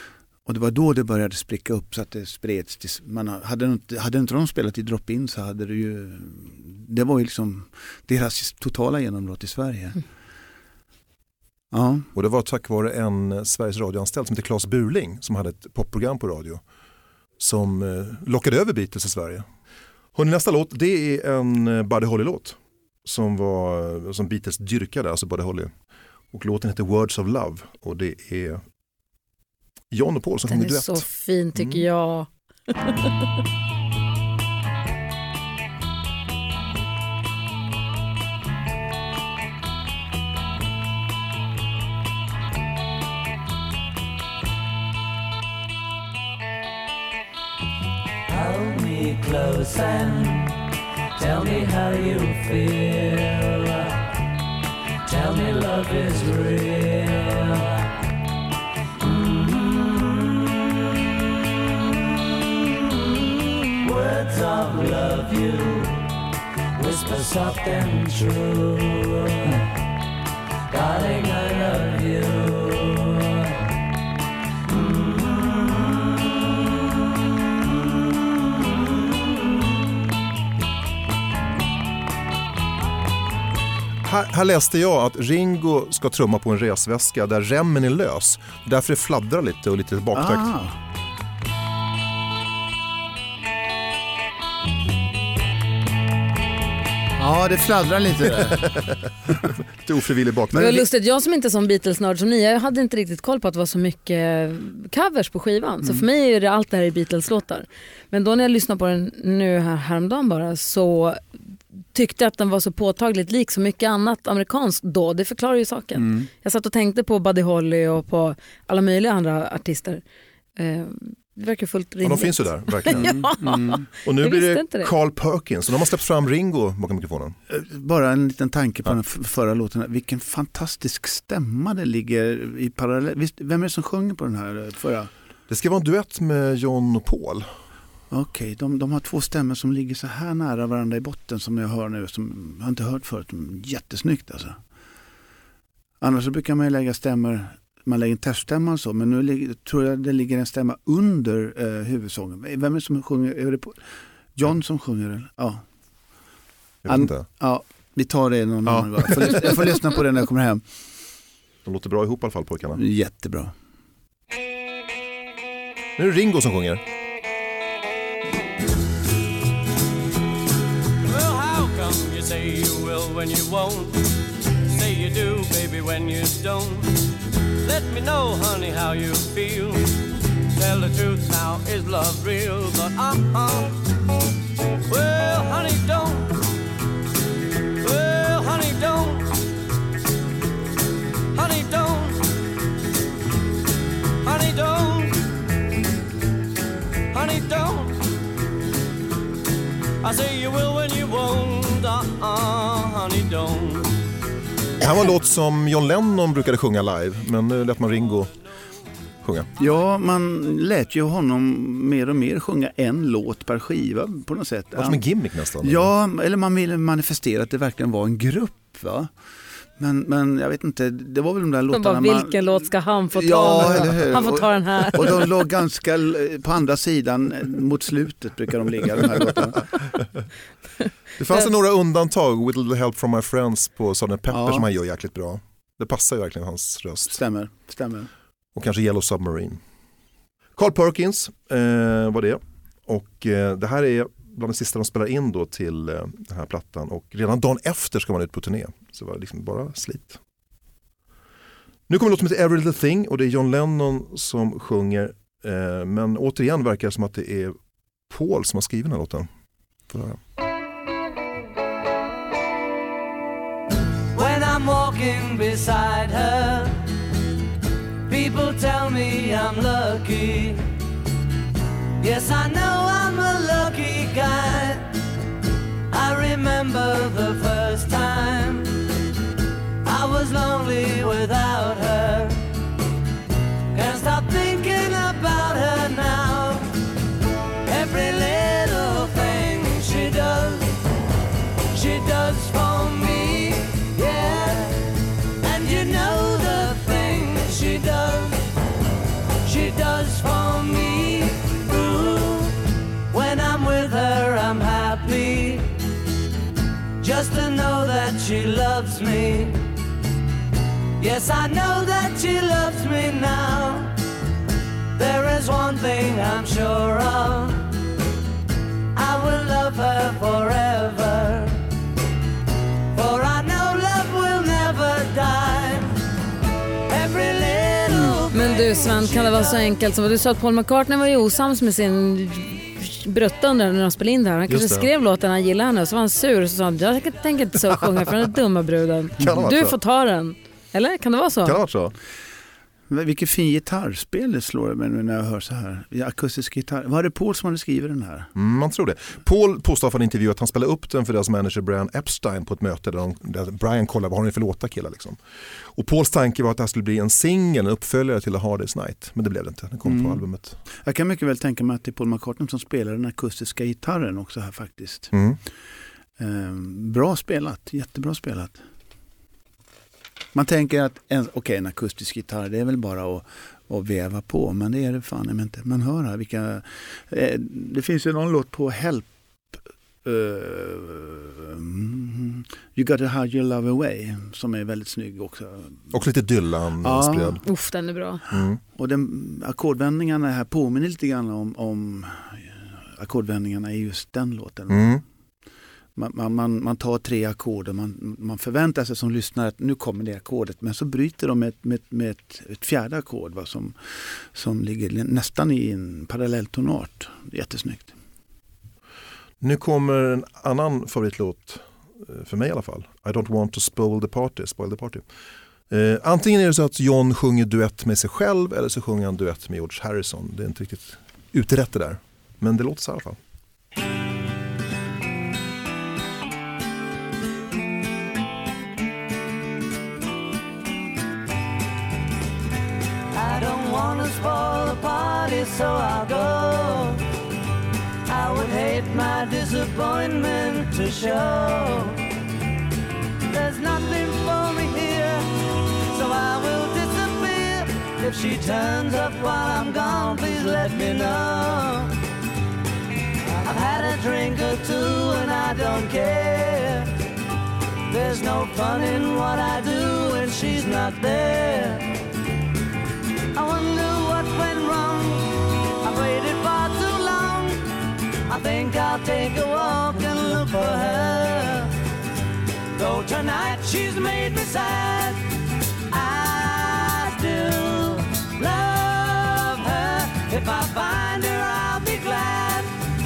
Och det var då det började spricka upp så att det spreds. Till, man hade, inte, hade inte de spelat i drop-in så hade det ju... Det var ju liksom deras totala genombrott i Sverige. Mm. Ja. Och det var tack vare en Sveriges radioanställd som heter Claes Burling som hade ett popprogram på radio som eh, lockade över Beatles i Sverige. Och nästa låt, det är en Buddy Holly-låt som, var, som Beatles dyrkade, alltså Buddy Holly. Och låten heter Words of Love och det är John och Paul som sjunger duett. Den är så fin tycker mm. jag. Hold me close and tell me how you feel. Tell me love is real. Mm-hmm. Words of love you whisper soft and true. Darling, I love you. Här, här läste jag att Ringo ska trumma på en resväska där remmen är lös. Därför det fladdrar lite och lite baktakt. Ah. Ja, det fladdrar lite där. Lite ofrivillig baktakt. Det var lustigt, jag som inte är som Beatles-nörd som ni, jag hade inte riktigt koll på att det var så mycket covers på skivan. Mm. Så för mig är det allt det här i Beatles-låtar. Men då när jag lyssnade på den nu här häromdagen bara så tyckte jag att den var så påtagligt lik så mycket annat amerikanskt då. Det förklarar ju saken. Mm. Jag satt och tänkte på Buddy Holly och på alla möjliga andra artister. Eh, det verkar fullt rimligt. Ja, de finns ju där, verkligen. Ja. Mm. Och nu Jag blir det, det Carl Perkins. Och de har släppt fram Ringo bakom mikrofonen. Bara en liten tanke på ja. den förra låten. Vilken fantastisk stämma det ligger i parallell. Visst, vem är det som sjunger på den här förra? Det ska vara en duett med John och Paul. Okej, okay, de, de har två stämmor som ligger så här nära varandra i botten som jag hör nu. Som jag har inte hört förut. Jättesnyggt alltså. Annars så brukar man lägga stämmor, man lägger en teststämma så. Men nu ligger, tror jag det ligger en stämma under eh, huvudsången. Vem är det som sjunger? Är det på John som sjunger? Eller? Ja. Jag vet inte. Ja, vi tar det någon ja. annan gång. Jag får, jag får lyssna på det när jag kommer hem. De låter bra ihop i alla fall, pojkarna. Jättebra. Nu är det Ringo som sjunger. Say you will when you won't. Say you do, baby, when you don't. Let me know, honey, how you feel. Tell the truth now, is love real? But uh-uh. Well, honey, don't. Well, honey, don't. Honey, don't. Honey, don't. Honey, don't. I say you will when you won't. Uh-uh, honey, don't. Det här var en låt som John Lennon brukade sjunga live, men nu lät man Ringo sjunga. Ja, man lät ju honom mer och mer sjunga en låt per skiva på något sätt. Det var som en gimmick nästan. Ja, eller man ville manifestera att det verkligen var en grupp, va? Men, men jag vet inte, det var väl de där låtarna bara, vilken man... låt ska han få ta? Ja, eller hur? Han får ta den här. Och de låg ganska på andra sidan, mot slutet brukar de ligga, de här låtarna. Det fanns det några undantag, With a Little Help from My Friends på Sergeant Pepper ja. som han gör jäkligt bra. Det passar ju verkligen hans röst. Stämmer, stämmer. Och kanske Yellow Submarine. Carl Perkins eh, var det. Och eh, det här är bland det sista de spelar in då till eh, den här plattan. Och redan dagen efter ska man ut på turné. Så det var liksom bara slit. Nu kommer en låt som heter Every Little Thing. Och det är John Lennon som sjunger. Eh, men återigen verkar det som att det är Paul som har skrivit den här låten. Får höra. When I'm walking beside her, people tell me I'm lucky. Yes, I know I'm a lucky guy. I remember the first time I was lonely without her. Can't stop thinking about her now. Every little thing she does, she does for me, yeah. And you know the thing she does, she does for just to know that she loves me. Yes, I know that she loves me now. There is one thing I'm sure of. I will love her forever. For I know love will never die. Every little Men du Sven, kan det vara så enkelt som du sa att Paul McCartney var ju osams med sin brutta under när de spelade in det här. Han kanske skrev låten han gillade henne, så var han sur och så sa han, jag tänker inte så sjunga för den dumma bruden. Du får ta den. Eller kan det vara så? Kan det vara så? Vilket fin gitarrspel det slår mig nu när jag hör så här. Akustisk gitarr. Var det Paul som hade skrivit den här? Mm, man tror det. Paul påstår för en intervju att han spelade upp den för deras manager Brian Epstein på ett möte där, de, där Brian kollade vad har ni för låta killar liksom. Och Pauls tanke var att det här skulle bli en singel, en uppföljare till A Hard Day's Night. Men det blev det inte. Den kom mm. på albumet. Jag kan mycket väl tänka mig att det är Paul McCartney som spelar den akustiska gitarren också här faktiskt. Mm. Ehm, bra spelat. Jättebra spelat. Man tänker att en, okej, okay, en akustisk gitarr, det är väl bara att, att väva på, men det är det fan men inte. Man hör här vilka... Eh, det finns ju någon låt på Help. Uh, mm, you Got to Hide Your Love Away, som är väldigt snygg också. Och lite Dylan-spred. Ja. Uff, den är bra. Mm. Och den, ackordvändningarna här påminner lite grann om, om ackordvändningarna i just den låten. Mm. Man, man, man tar tre ackord och man, man förväntar sig som lyssnare att nu kommer det ackordet, men så bryter de med, med, med ett, ett fjärde ackord va, som, som ligger nästan i en parallelltonart. Jättesnyggt. Nu kommer en annan favoritlåt för mig i alla fall. I don't want to spoil the party. Spoil the party. Eh, antingen är det så att John sjunger duett med sig själv eller så sjunger han duett med George Harrison. Det är inte riktigt utrett det där. Men det låter så i alla fall. I don't wanna spoil the party, so I'll go. I would hate my disappointment to show. There's nothing for me here, so I will disappear. If she turns up while I'm gone, please let me know. I've had a drink or two and I don't care. There's no fun in what I do when she's not there. I wonder what went wrong. I've waited far too long. I think I'll take a walk and look for her. Though tonight she's made me sad, I still love her. If I find her I'll be glad.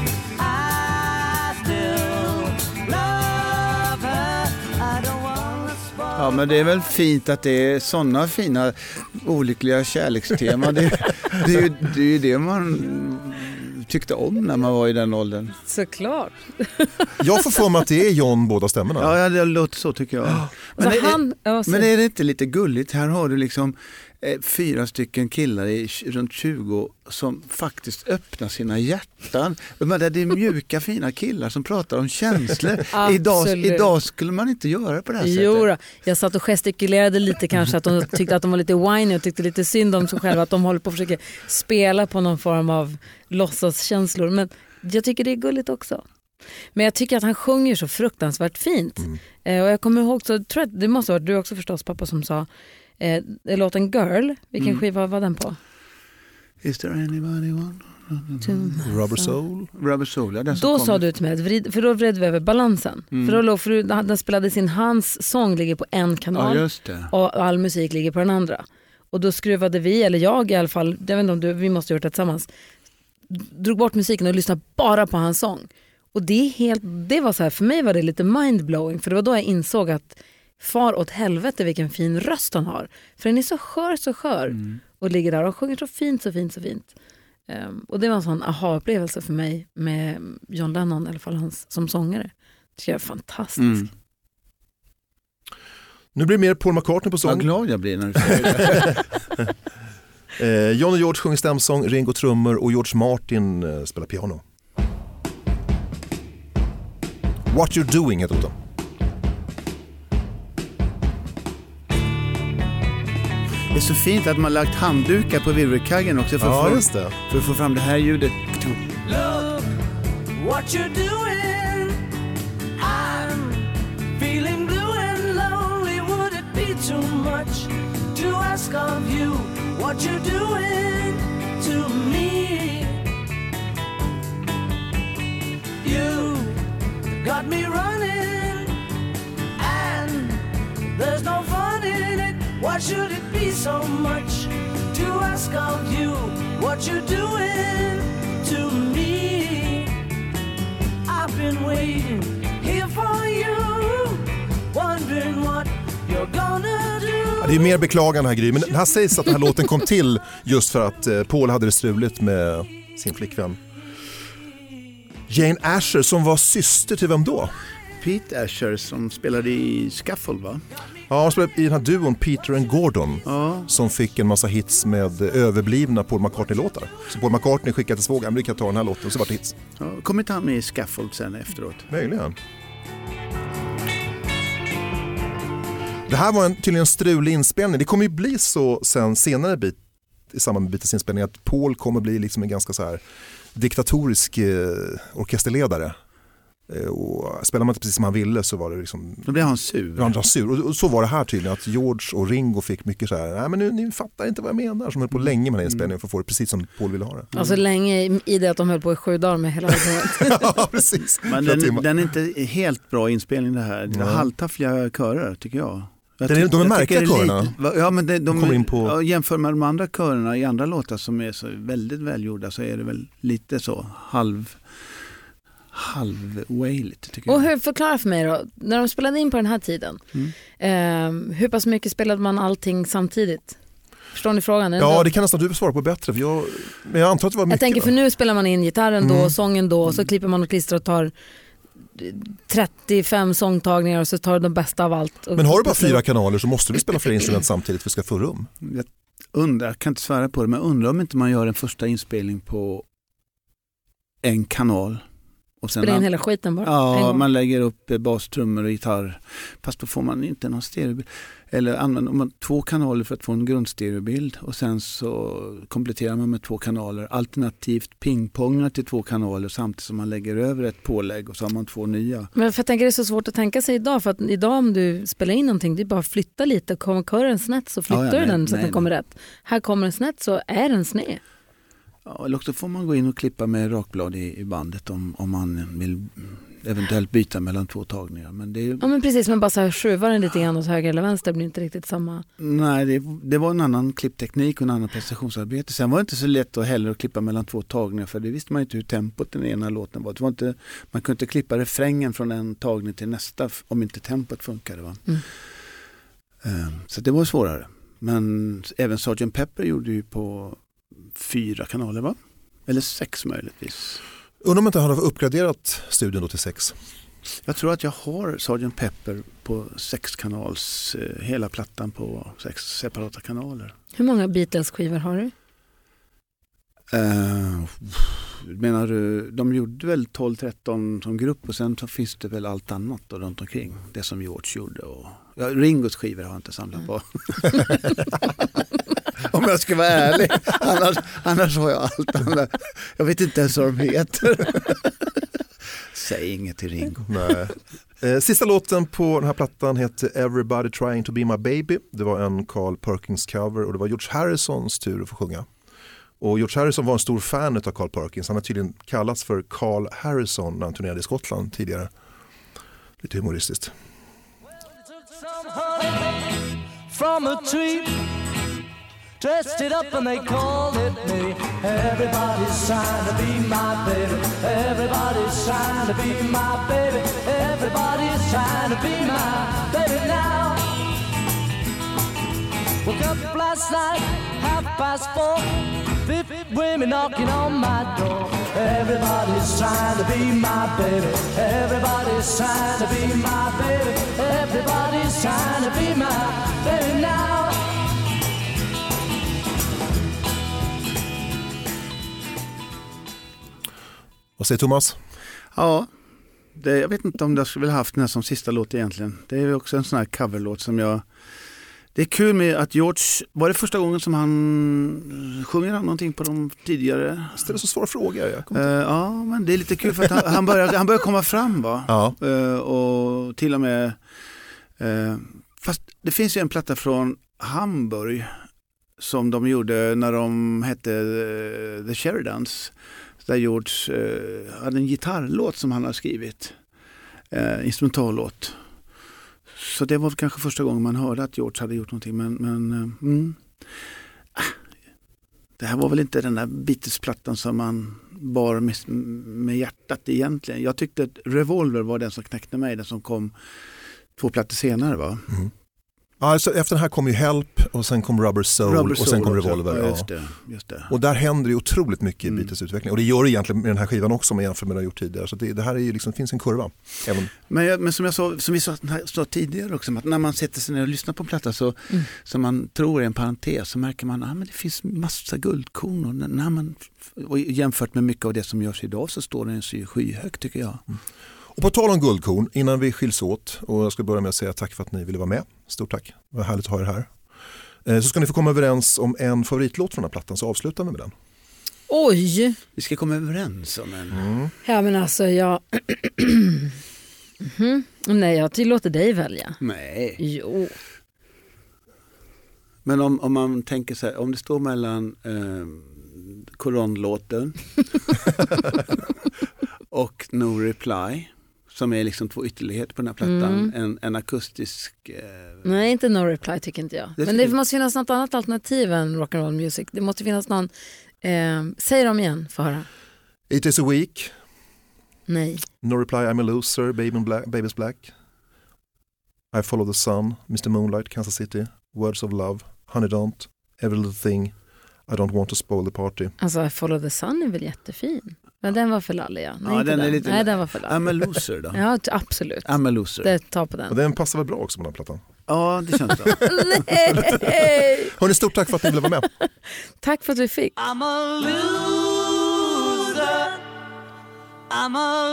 I still love her. I don't wanna spoil. Ja, men det är väl fint att det är sådana fina olyckliga kärlekstema. Det, det, är ju, det är ju det man tyckte om när man var i den åldern. Såklart. Jag får för mig att det är John båda stämmorna. Ja, det låter så tycker jag. Men, alltså, är, han, ja, men är det inte lite gulligt? Här har du liksom eh, fyra stycken killar i runt tjugo som faktiskt öppnar sina hjärtan. Men det är mjuka fina killar som pratar om känslor. idag, idag skulle man inte göra på det här sättet. Jo då. Jag satt och gestikulerade lite kanske att de tyckte att de var lite whiny och tyckte lite synd om sig själva, att de håller på att försöka spela på någon form av låtsaskänslor. Men jag tycker det är gulligt också. Men jag tycker att han sjunger så fruktansvärt fint. Mm. Eh, och jag kommer ihåg, så tror jag, det måste ha varit du också förstås pappa som sa eh, låten Girl. Vilken mm. skiva var den på? Is there anybody one? Rubber Soul. Rubber Soul, ja, då sa du till mig, vrid, för då vred vi över balansen. Mm. För då låg, för den spelade sin, hans sång ligger på en kanal, ja, just det. Och all musik ligger på den andra. Och då skruvade vi, eller jag i alla fall, jag vet inte om du, vi måste ha gjort det tillsammans, drog bort musiken och lyssnade bara på hans sång. Och det är helt, det var så här, för mig var det lite mindblowing, för det var då jag insåg att far åt helvete vilken fin röst han har. För den är så skör, så skör. Mm. Och ligger där och sjunger så fint, så fint, så fint. Um, och det var en sån aha-upplevelse för mig med John Lennon, i alla fall hans, som sångare. Det tycker jag är fantastiskt. Mm. Nu blir det mer Paul McCartney på sång. Vad glad jag blir när du säger det. eh, John och George sjunger stämsång, Ringo trummor och George Martin eh, spelar piano. What You're Doing heter det. Det är så fint att man lagt handdukar på virvelkaggen också för, ja, för, just det. för att få fram det här ljudet. Look what you're doing. I'm ask of you what you're doing to me. You got me running, and there's no fun in it. Why should it be so much to ask of you what you're doing to me? I've been waiting here for you, wondering what you're gonna do. Ja, det är mer beklagande här, Gry, men här sägs att den här låten kom till just för att eh, Paul hade det struligt med sin flickvän Jane Asher, som var syster till vem då? Pete Asher som spelade i Scaffold, va? Ja, han spelade i den här duon Peter and Gordon, Ja. som fick en massa hits med överblivna Paul McCartney-låtar. Så Paul McCartney skickade till svågen, vi kan ta den här låten, och så var det hits. Ja, kom inte han med i Scaffold sen efteråt? Möjligen. Det här var en, tydligen en strulig inspelning. Det kommer ju bli så sen senare bit, i samband med Beatles inspelning, att Paul kommer bli liksom en ganska så här diktatorisk eh, orkesterledare. Eh, och spelar man inte precis som han ville så var det liksom... Då blev han sur. Han var sur. Och, och så var det här tydligen, att George och Ringo fick mycket så här, nej men nu, ni fattar inte vad jag menar, som höll på länge med den här inspelningen för att få det precis som Paul ville ha det. Alltså länge i det att de höll på i sju dagar med hela albumet. Ja, precis. Men den, den är inte helt bra inspelning det här. Det är Ja. halvtaffliga körer tycker jag. jag Den är, de är märkliga körerna. Lite, ja, men det, de, kommer in på... ja, jämför med de andra körerna i andra låtar som är så väldigt välgjorda, så är det väl lite så halv halvwailigt tycker jag. Och hur, förklara för mig då, när de spelade in på den här tiden, Mm. eh, hur pass mycket spelade man allting samtidigt? Förstår ni frågan? Ja, då? det kan nästan du svara på bättre, för jag, men jag antar att det var mycket. Jag tänker, för nu spelar man in gitarren då, Mm. sången då, och så klipper man och klistrar och tar trettiofem sångtagningar och så tar du de bästa av allt. Men har du bara fyra kanaler så måste du spela flera instrument samtidigt för att det ska få rum. Jag undrar, jag kan inte svära på det, men undrar om inte man gör en första inspelning på en kanal. Och sen Spela in man, hela skiten bara. en ja, gång. man lägger upp bastrummor och gitarr. Fast då får man inte någon stereobild. Eller använder man två kanaler för att få en grundstereobild. Och sen så kompletterar man med två kanaler. Alternativt pingpongar till två kanaler samtidigt som man lägger över ett pålägg och så har man två nya. Men för jag tänker det är så svårt att tänka sig idag, för att idag om du spelar in någonting, det är bara att flytta lite, och kommer kören snett så flyttar Ja, ja, du nej, den så att nej, den kommer rätt. Här kommer den snett så är den sned. Ja, eller också får man gå in och klippa med rakblad i, i bandet om, om man vill eventuellt byta mellan två tagningar. Men det, Ja men precis, men bara så här skruvar den lite grann åt höger eller vänster blir inte riktigt samma. nej, det, det var en annan klippteknik och en annan prestationsarbete. Sen var det inte så lätt att heller att klippa mellan två tagningar, för det visste man inte hur tempot den ena låten var. Det var inte, man kunde inte klippa refrängen från en tagning till nästa om inte tempot funkade. Va? Mm. Um, så det var svårare. Men även sergeant Pepper gjorde ju på fyra kanaler, va? Eller sex möjligtvis. Undrar om inte han har uppgraderat studion då till sex. Jag tror att jag har sergeant Pepper på sex kanals, eh, hela plattan på sex separata kanaler. Hur många Beatles-skivor har du? Uh, menar du, de gjorde väl tolv tretton som grupp och sen så finns det väl allt annat då runt omkring. Det som George gjorde. Och, ja, Ringos skivor har jag inte samlat på. Om jag ska vara ärlig. Annars, annars har jag allt annat. Jag vet inte ens vad de heter. Säg inget till Ringo. Nej. Eh, sista låten på den här plattan heter Everybody Trying to Be My Baby. Det var en Carl Perkins cover och det var George Harrisons tur att få sjunga. Och George Harrison var en stor fan av Carl Perkins. Han har tydligen kallats för Carl Harrison när han turnerade i Skottland tidigare. Lite humoristiskt. From a tree, dressed it up and they called it me. Everybody's trying to be my baby. Everybody's trying to be my baby. Everybody's trying to be my baby now. Woke up last night, half past four. Fifty women knocking on my door. Everybody's trying to be my baby. Everybody's trying to be my baby. Everybody's trying to be my baby now. Vad säger Thomas? Ja, det, jag vet inte om jag skulle vilja haft den här som sista låt egentligen. Det är också en sån här coverlåt som jag... Det är kul med att George, var det första gången som han sjunger han någonting på de tidigare? Det är så svåra frågor. Jag uh, ja, men det är lite kul för att han, han, börjar, han börjar komma fram, va? Ja. Uh, och till och med... Uh, fast det finns ju en platta från Hamburg som de gjorde när de hette uh, The Sheridans. Där George uh, hade en gitarrlåt som han har skrivit. Uh, instrumentallåt. Så det var kanske första gången man hörde att George hade gjort någonting. Men, men uh, mm. det här var väl inte den där Beatles-plattan som man bar med, med hjärtat egentligen. Jag tyckte att Revolver var den som knäckte mig, den som kom två plattor senare, va? Mm. Alltså, efter den här kom ju Help och sen kom Rubber Soul, Rubber och sen Soul kom också. Revolver. Ja, Ja. just det, just det. Och där händer det otroligt mycket i Mm. Beatles utveckling. Och det gör det egentligen med den här skivan också, med jämfört med det jag gjort tidigare. Så det, det här är ju liksom, finns en kurva. Även... Men, jag, men som jag sa, som vi sa, sa tidigare också, att när man sätter sig ner och lyssnar på en platta så, mm. som man tror är en parentes, så märker man att ah, det finns massa guldkorn. Och när man, och jämfört med mycket av det som görs idag så står den så skyhögt, tycker jag. Mm. Och på tal om guldkorn, innan vi skiljs åt, och jag ska börja med att säga tack för att ni ville vara med. Stort tack, det var härligt att ha er här. Så ska ni få komma överens om en favoritlåt från den här plattan, så avslutar vi med den. Oj! Vi ska komma överens om en. Mm. Ja, men alltså jag... mm-hmm. Nej, jag tillåter dig välja. Nej. Jo. Men om, om man tänker så här, om det står mellan eh, Koranlåten och No Reply, som är liksom två ytterligheter på den här plattan, Mm. en, en akustisk... Eh... Nej, inte No Reply tycker inte jag. Det Men det tycker- måste finnas något annat alternativ än rock'n'roll music. Det måste finnas någon... Eh, säg dem igen, för höra. It is a week, Nej. No Reply, I'm a loser, Baby in Black, Baby's Black, I follow the sun, mister Moonlight, Kansas City, Words of Love, Honey Don't, Every Little Thing, I don't want to spoil the party. Alltså, I Follow the Sun är väl jättefin. Men den var för lallig, ja. Nej, Ja, inte den den. är lite- Nej, den var för lallig. I'm a loser då. Ja, t- absolut. I'm a loser. Det tar på Och den. den passar väl bra också på den här plattan. Ja, det känns så. Nej! Hörrni, stort tack för att ni ville vara med. Tack för att vi fick. I'm a loser. I'm a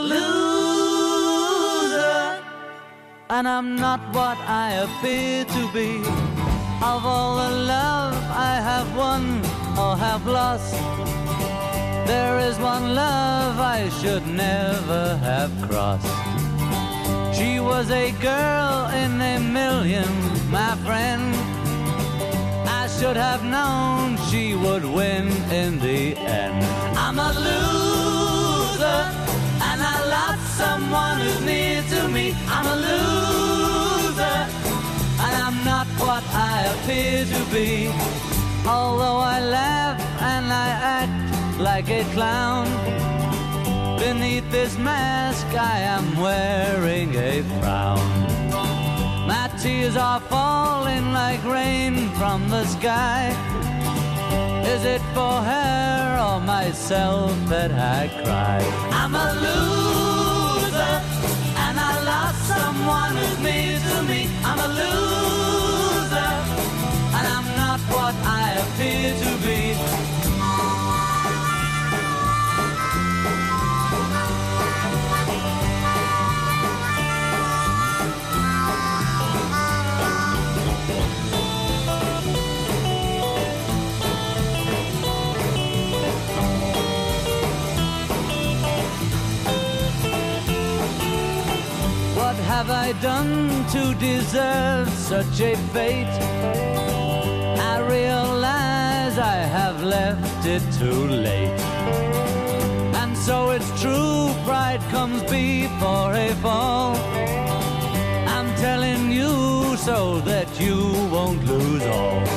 loser. And I'm not what I appear to be. Of all the love I have won or have lost, there is one love I should never have crossed. She was a girl in a million, my friend. I should have known she would win in the end. I'm a loser, and I lost someone who's near to me. I'm a loser, and I'm not what I appear to be. Although I laugh and I act like a clown, beneath this mask I am wearing a frown. My tears are falling like rain from the sky. Is it for her or myself that I cry? I'm a loser, and I lost someone who's near to me. I'm a loser, and I'm not what I appear to be. What have I done to deserve such a fate? I realize I have left it too late. And so it's true, pride comes before a fall. I'm telling you so that you won't lose all.